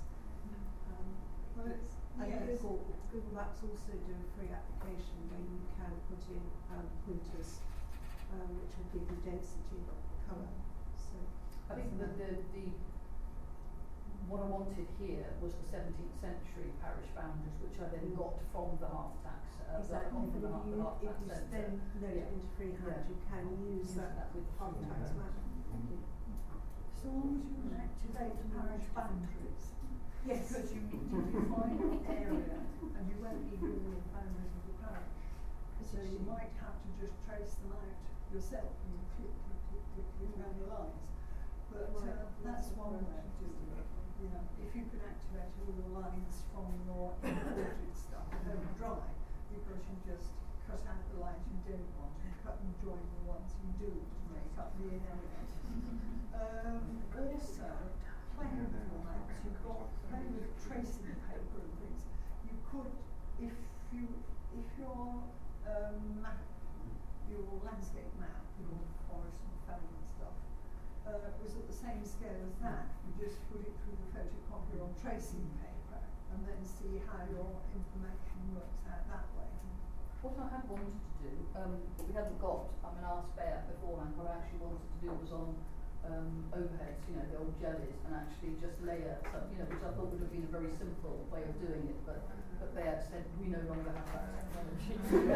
And Google Maps also do a free application where you can put in pointers, which will give you density of colour. So I think that the what I wanted here was the 17th century parish boundaries, which I then got from the half tax. Exactly. From the half If tax you centre. then load it into freehand, you can use that with half tax map. So long as you can activate the parish boundaries, Yes. because you need to define an area and you won't be doing the boundaries of the parish. So you might have to just trace them out yourself and you click around the lines. But that's one way of doing it. You know, if you can activate all the lines from your imported stuff, don't dry, because you just cut out the lines you don't want and cut and join the ones you do to make up the inanimate. Also, playing with formats, you've got playing with tracing paper and things. You could, if your map, your landscape map, your forest and fell and stuff, was at the same scale as that, you just put it through the photocopier on tracing paper and then see how your information works out that way. What I had wanted to do, but we hadn't got, I mean, I asked Bear beforehand, what I actually wanted to do was on overheads, you know, the old jellies, and actually just layer some, you know, which I thought would have been a very simple way of doing it, but Bear said we no longer have that technology.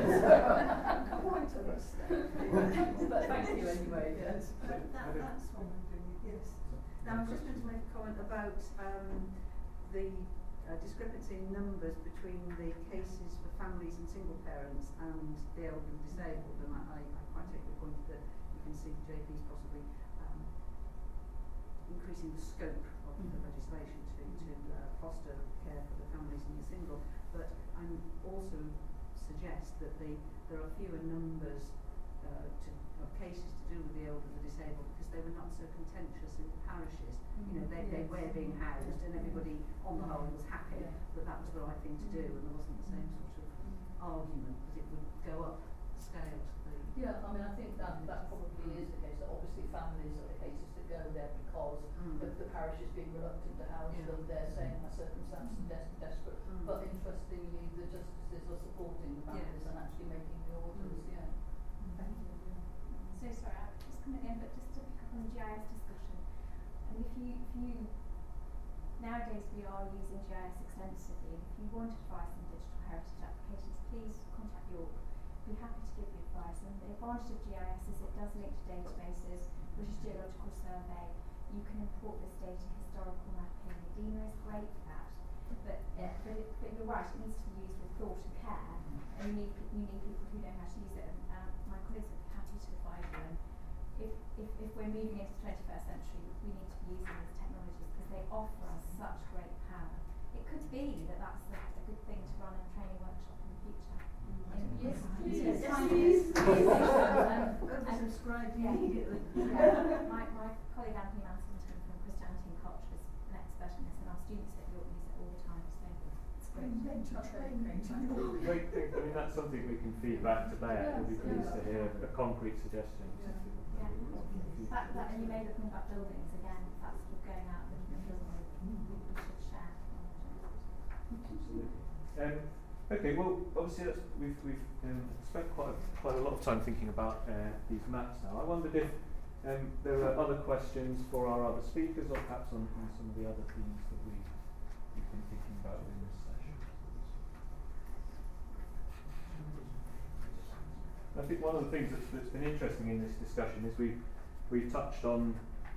Quite a mistake. But thank you anyway, yes. That's what I'm doing, yes. Now, I'm just going to make a comment about the discrepancy in numbers between the cases for families and single parents and the elderly and disabled, and I quite take the point that you can see JP's possibly increasing the scope of the legislation to foster care for the families and the single, but I also suggest that there are fewer numbers of cases to do with the elderly and the disabled because they were not so contentious in the parishes. You know, they were being housed and everybody on the whole was happy that that was the right thing to do, and there wasn't the same sort of argument that it would go up the scale to the... Yeah, I mean, I think that probably is the case, that obviously families are the cases that go there because the parish is being reluctant to house them, they're saying my circumstances are desperate, but interestingly the justices are supporting the families and actually making the orders, Thank you. So sorry, I've just come in, but just to pick up on the GIS discussion. And if you nowadays we are using GIS extensively, and if you want advice on digital heritage applications, please contact York. We'd be happy to give you advice. And the advantage of GIS is it does link to databases, British Geological Survey. You can import this data, historical mapping. EDINA is great for that. But you're right, it needs to be used with thought and care, and you need people who know how to use it. And my colleagues would be happy to advise you. And if we're moving into the 21st century, we need to be using these technologies because they offer us such great power. It could be that that's a good thing to run a training workshop in the future. Yes, please. Subscribe immediately. My colleague Anthony Mansington from Christianity and Culture is an expert in this, and our students at York use it all the time. So it's great. Great thing. I mean, that's something we can feed back to Bear. We'll be pleased to hear a concrete suggestion. That and you made the point about buildings again. That's sort of going out looking at buildings. We should share. Absolutely. Okay, well, obviously we've spent quite a lot of time thinking about these maps now. I wondered if there are other questions for our other speakers, or perhaps on some of the other themes that we've been thinking about in this session. I think one of the things that's been interesting in this discussion is we've touched on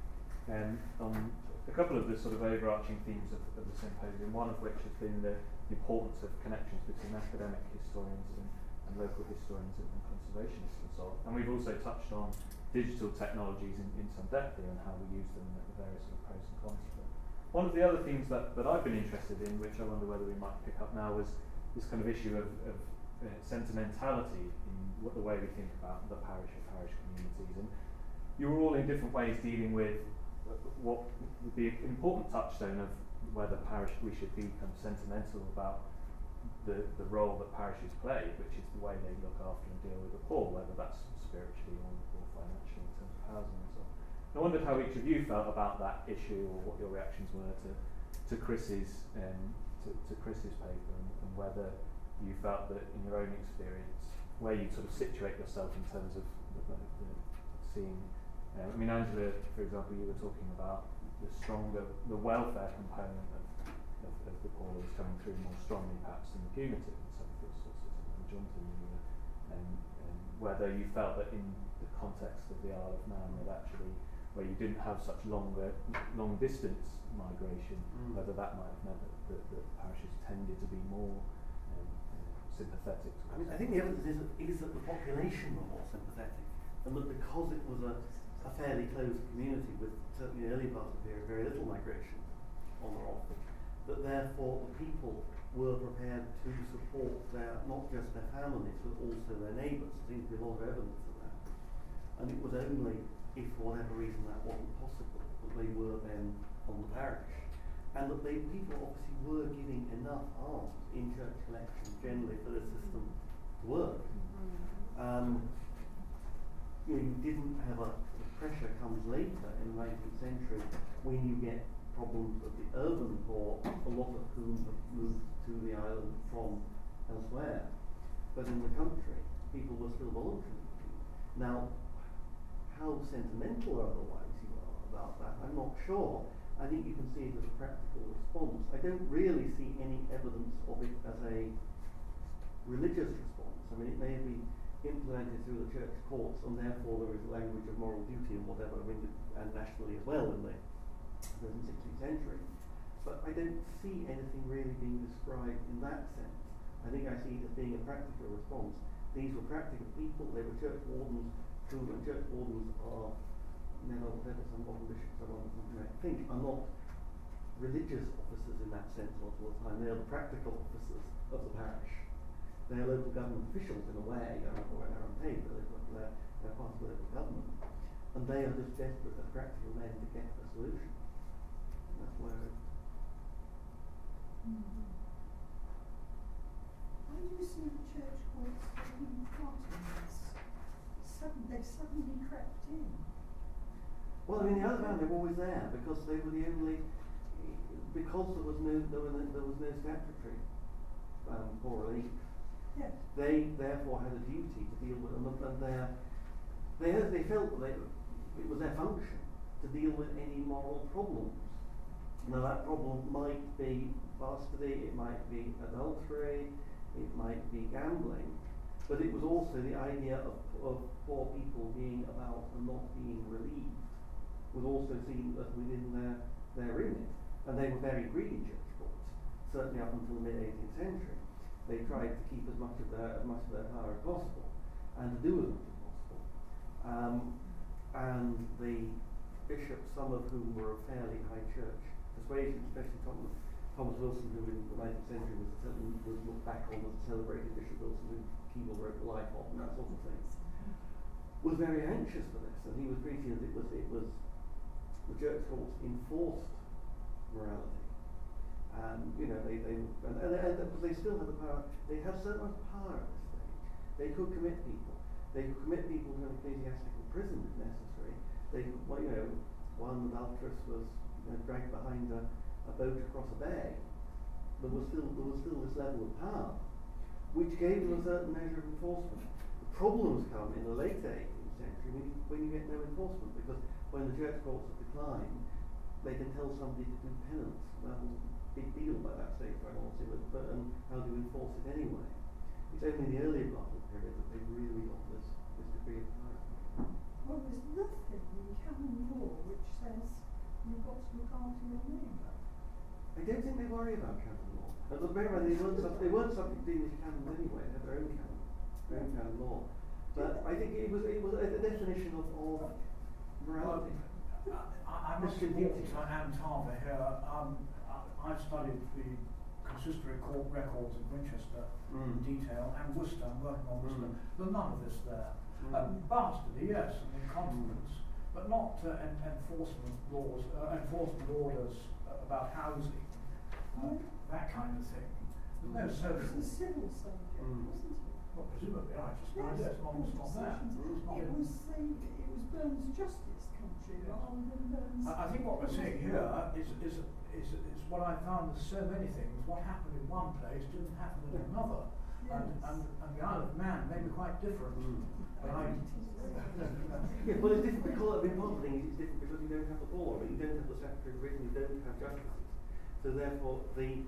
a couple of the sort of overarching themes of the symposium, one of which has been the importance of connections between academic historians and local historians and conservationists and so on. And we've also touched on digital technologies in some depth here and how we use them and the various sort of pros and cons of them. One of the other themes that I've been interested in, which I wonder whether we might pick up now, was this kind of issue of sentimentality in the way we think about the parish or parish communities. And you were all in different ways dealing with what would be an important touchstone of whether we should be kind of sentimental about the role that parishes play, which is the way they look after and deal with the poor, whether that's spiritually or financially in terms of housing and so on. I wondered how each of you felt about that issue, or what your reactions were to Chris's paper, and whether you felt that in your own experience, where you sort of situate yourself in terms of the seeing. I mean, Angela, for example, you were talking about the welfare component of the poor is coming through more strongly perhaps than the punitive in some of those sources. And Jonathan, whether you felt that in the context of the Isle of Man, that actually, where you didn't have such long distance migration, whether that might have meant that parishes tended to be more sympathetic. I mean, I think the evidence is that the population were more sympathetic, and that because it was a fairly closed community with certainly early part of the period very little migration on or off, that therefore the people were prepared to support not just their families but also their neighbours. There seems to be a lot of evidence of that. And it was only if for whatever reason that wasn't possible that they were then on the parish. And that people obviously were giving enough alms in church collections generally for the system to work. You didn't have the pressure comes later in the 19th century when you get problems of the urban poor, a lot of whom have moved to the island from elsewhere. But in the country, people were still voluntary. Now, how sentimental or otherwise you are about that, I'm not sure. I think you can see it as a practical response. I don't really see any evidence of it as a religious response. I mean, it may be implemented through the church courts, and therefore there is a language of moral duty and whatever, and nationally as well in the 16th century. But I don't see anything really being described in that sense. I think I see it as being a practical response. These were practical people, they were church wardens, and church wardens are, whatever some modern bishops I think are not religious officers in that sense a lot of the time. They are the practical officers of the parish. They are local government officials in a way, or they're unpaid, but they're part of the local government. And they are just desperate as practical men to get a solution. And that's where Why do you see the church courts taking part in this? They suddenly crept in. Well, I mean, the other hand, they were always there because they were the only, because there was no statutory poor relief. Yes. They therefore had a duty to deal with them, and they felt that it was their function to deal with any moral problems. Now that problem might be bastardy, it might be adultery, it might be gambling, but it was also the idea of poor people being about and not being relieved was also seen as within their remit. And they were very greedy church courts, certainly up until the mid-18th century. They tried to keep as much of their power as possible, and to do as much as possible. And the bishops, some of whom were of fairly high church persuasion, especially Thomas Wilson, who in the 19th century was looked back on as a celebrated Bishop Wilson, who Keble wrote the life of and that sort of thing, was very anxious for this, and he was treating it was the church courts enforced morality. And they still had the power. They have so much power at this stage. They could commit people. They could commit people to an ecclesiastical prison if necessary. They could, one adulteress was dragged behind a boat across a bay. There was still this level of power. which gave them a certain measure of enforcement. The problems come in the late 18th century when you get no enforcement, because when the church courts have declined, they can tell somebody to do penance. Well, big deal by that stage, very honestly, but how do you enforce it anyway? It's only in the earlier part of the period that they've really got this degree of power. Well, there's nothing in canon law which says you've got to look after your neighbour. I don't think they worry about canon law. At the very end, they weren't subject to English canons anyway. They had their own canon law. But I think it was a definition of morality. I must admit to Anne Tarver here. I've studied the consistory court records of Winchester in detail, and Worcester. I'm working on Worcester. There's none of this there. Bastardy, yes, and incontinence, but not enforcement laws, enforcement orders about housing, that kind of thing. There's no social. It was a civil subject, wasn't it? Well, presumably, I just know it's not that. It was Burns' Justice country rather than Burns. I think what we're seeing here is what I found with so many things. What happened in one place didn't happen in another, and the Isle of Man may be quite different. But yeah, well, it's different because part of the thing is it's different because you don't have the law, you don't have the statutory provision, you don't have justices. So therefore,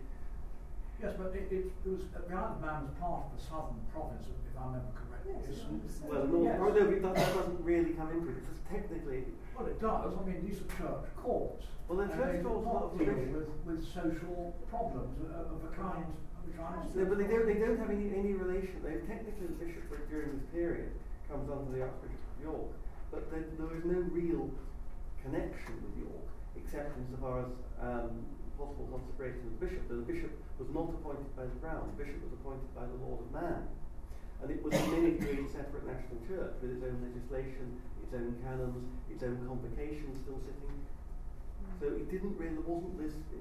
yes, but it was the Isle of Man was part of the southern province, if I remember correctly. Yes, well, the north, no, that doesn't really come into it because technically. Well, it does. I mean, these are church courts. Well, the church courts deal with social problems of a kind. No, but they don't have any relation. Technically, the bishopric during this period comes under the Archbishop of York, but there is no real connection with York, except insofar as possible consecration of the bishop. The bishop was not appointed by the crown, the bishop was appointed by the Lord of Man. And it was in many degrees a separate national church with its own legislation, its own canons, its own convocations still sitting. So it didn't really, it wasn't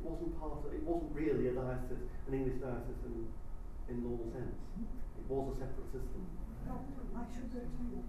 really a diocese, an English diocese in normal sense. It was a separate system. I should go to York.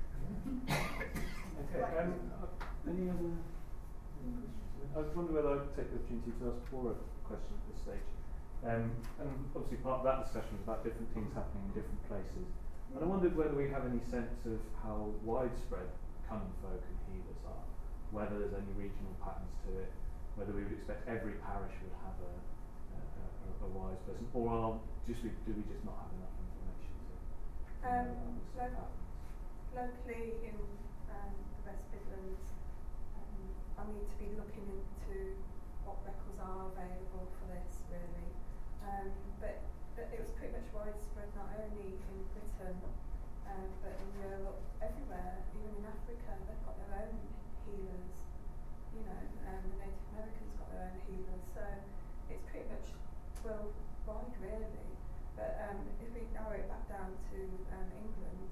Okay, any other questions? I was wondering whether I could take the opportunity to ask Laura a question at this stage. And obviously part of that discussion is about different things happening in different places. And I wondered whether we have any sense of how widespread cunning folk and healers are, whether there's any regional patterns to it, whether we would expect every parish would have a wise person, or do we just not have enough information to locally in the West Midlands, I need to be looking into what records are available for this really. But it was pretty much widespread not only in Britain but in Europe, everywhere, even in Africa. They've got their own healers, you know, the Native Americans got their own healers, so it's pretty much worldwide really. But if we narrow it back down to England,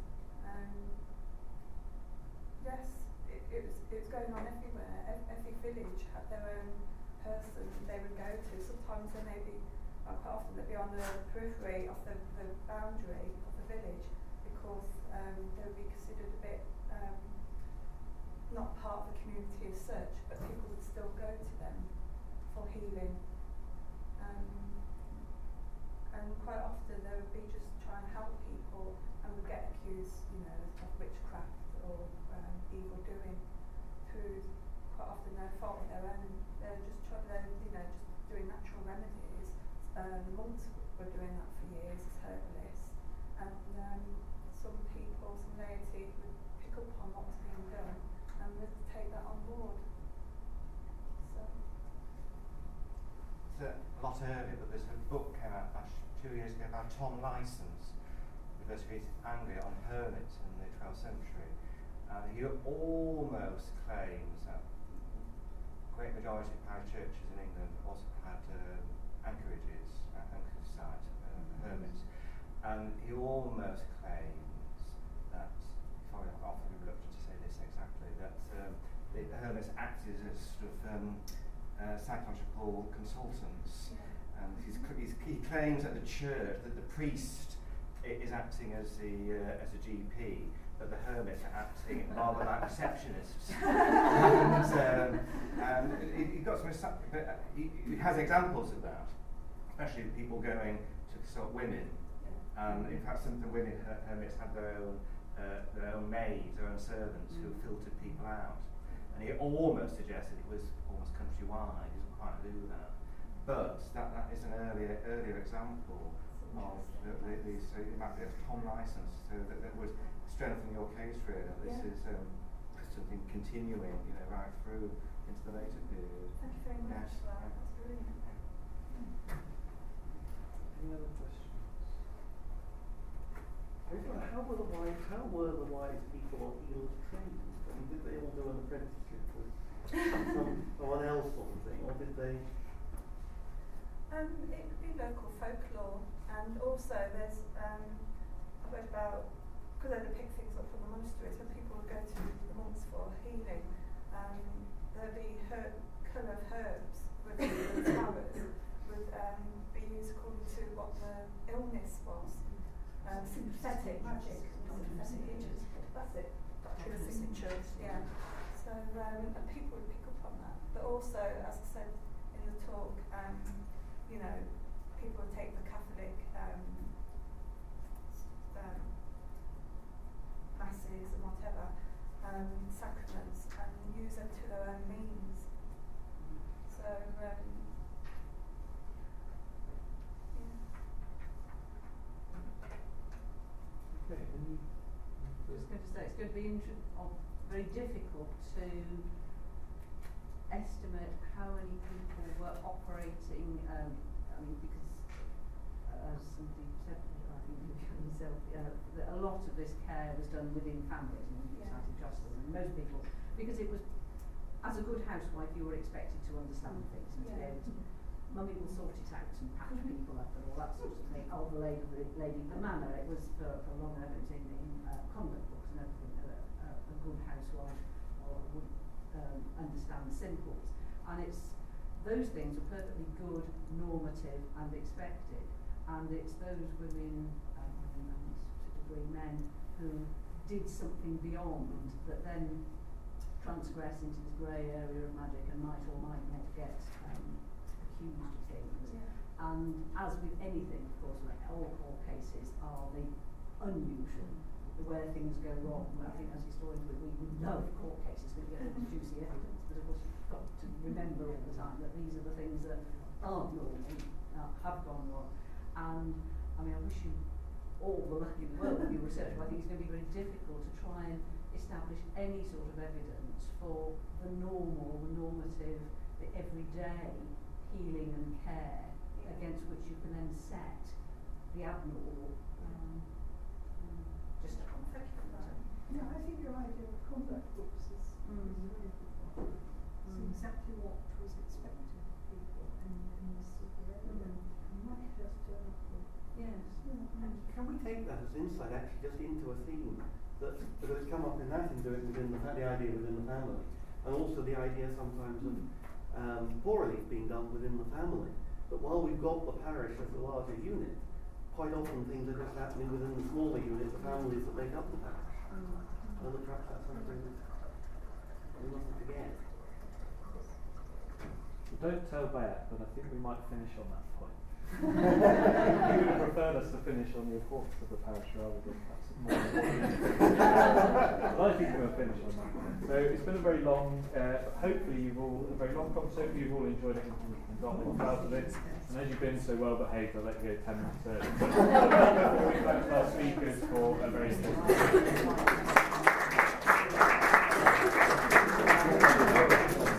yes, it was going on everywhere. Every village had their own person they would go to. Sometimes they may be, quite often they'd be on the periphery of the boundary of the village because they would be considered a bit not part of the community as such, but people would still go to them for healing. And quite often they would be just trying to help people and would get accused, you know, of witchcraft or evil doing through quite often no fault of their own. They're just just doing natural remedies. The monks were doing that for years as herbalists, and some laity would pick up on what was being done and would take that on board. So. It's a lot earlier, but there's a book came out 2 years ago by Tom Lysons, University of Anglia, on hermits in the 12th century. And he almost claims that the great majority of parish churches in England also had anchorage sites for hermits. And he almost claims that, sorry, I'm often reluctant to say this exactly, that the hermits acted as sort of psychological consultants. And he claims that the church, that the priest is acting as a GP, but the hermits are acting rather like receptionists. and he has examples of that, especially people going to consult women And in fact, some of the women hermits had their own maids, their own servants who filtered people out. And he almost suggested it was almost countrywide. He doesn't quite do that. But that is an earlier example of these. So it might be a Tom license. So that would strengthen your case really. This is something continuing, right through into the later period. Thank you very much for that. That's brilliant. Any other questions? How were the wise people on Eels trained? I mean, did they all do an apprenticeship with someone else sort of thing, or did they? It would be local folklore, and also there's I read about, because they pick things up from the monasteries when people would go to the monks for healing. There'd be colour of herbs with flowers would be used according to what the illness was. Sympathetic magic. Signatures. That's it. The signatures, yeah. So and people would pick up on that. But also, as I said in the talk, people would take the Catholic masses and whatever sacraments and use them to their own means. So Okay. I was going to say, it's going to be very difficult to estimate how many people were operating, because as somebody said, I think yourself, that a lot of this care was done within families, and cited Jocelyn, and most people, because it was, as a good housewife, you were expected to understand things and to be able to, mummy will sort it out and patch people up and all that sort of thing. Oh, the lady of the manor, it was for long evidence in conduct books and everything, a good housewife would understand simples. And those things are perfectly good, normative and expected. And it's those women, and to a degree men, who did something beyond that then transgress into this grey area of magic and might or might not get accused of things. And as with anything, of course, like all court cases are the unusual, where things go wrong. I think as historians we love court cases because we get juicy evidence, but of course you've got to remember all the time that these are the things that aren't normal, have gone wrong. And I wish you all the luck in the world with your research, but I think it's going to be very difficult to try and establish any sort of evidence for the normal, the normative, the everyday healing and care against which you can then set the abnormal. Just a contact. Yeah, I think your idea of conduct books is really important. It's exactly what was expected of people in this sort of area. You might just turn up with. Yes. Can we take that as insight actually just into a theme that has come up in that and do it within the idea within the family, and also the idea sometimes of poor relief being done within the family. But while we've got the parish as the larger unit, quite often things are just happening within the smaller unit, the families that make up the parish. And perhaps that's something that we mustn't forget. Don't tell Beth, but I think we might finish on that point. You would have preferred us to finish on the importance of the parish rather than perhaps more. But I think we'll finish on that point. So it's been a very long, hopefully you've all, a very long conversation, you've all enjoyed it and got a lot out of it. And as you've been so well behaved, I'll let you go 10 minutes early. But thank our speakers for a very interesting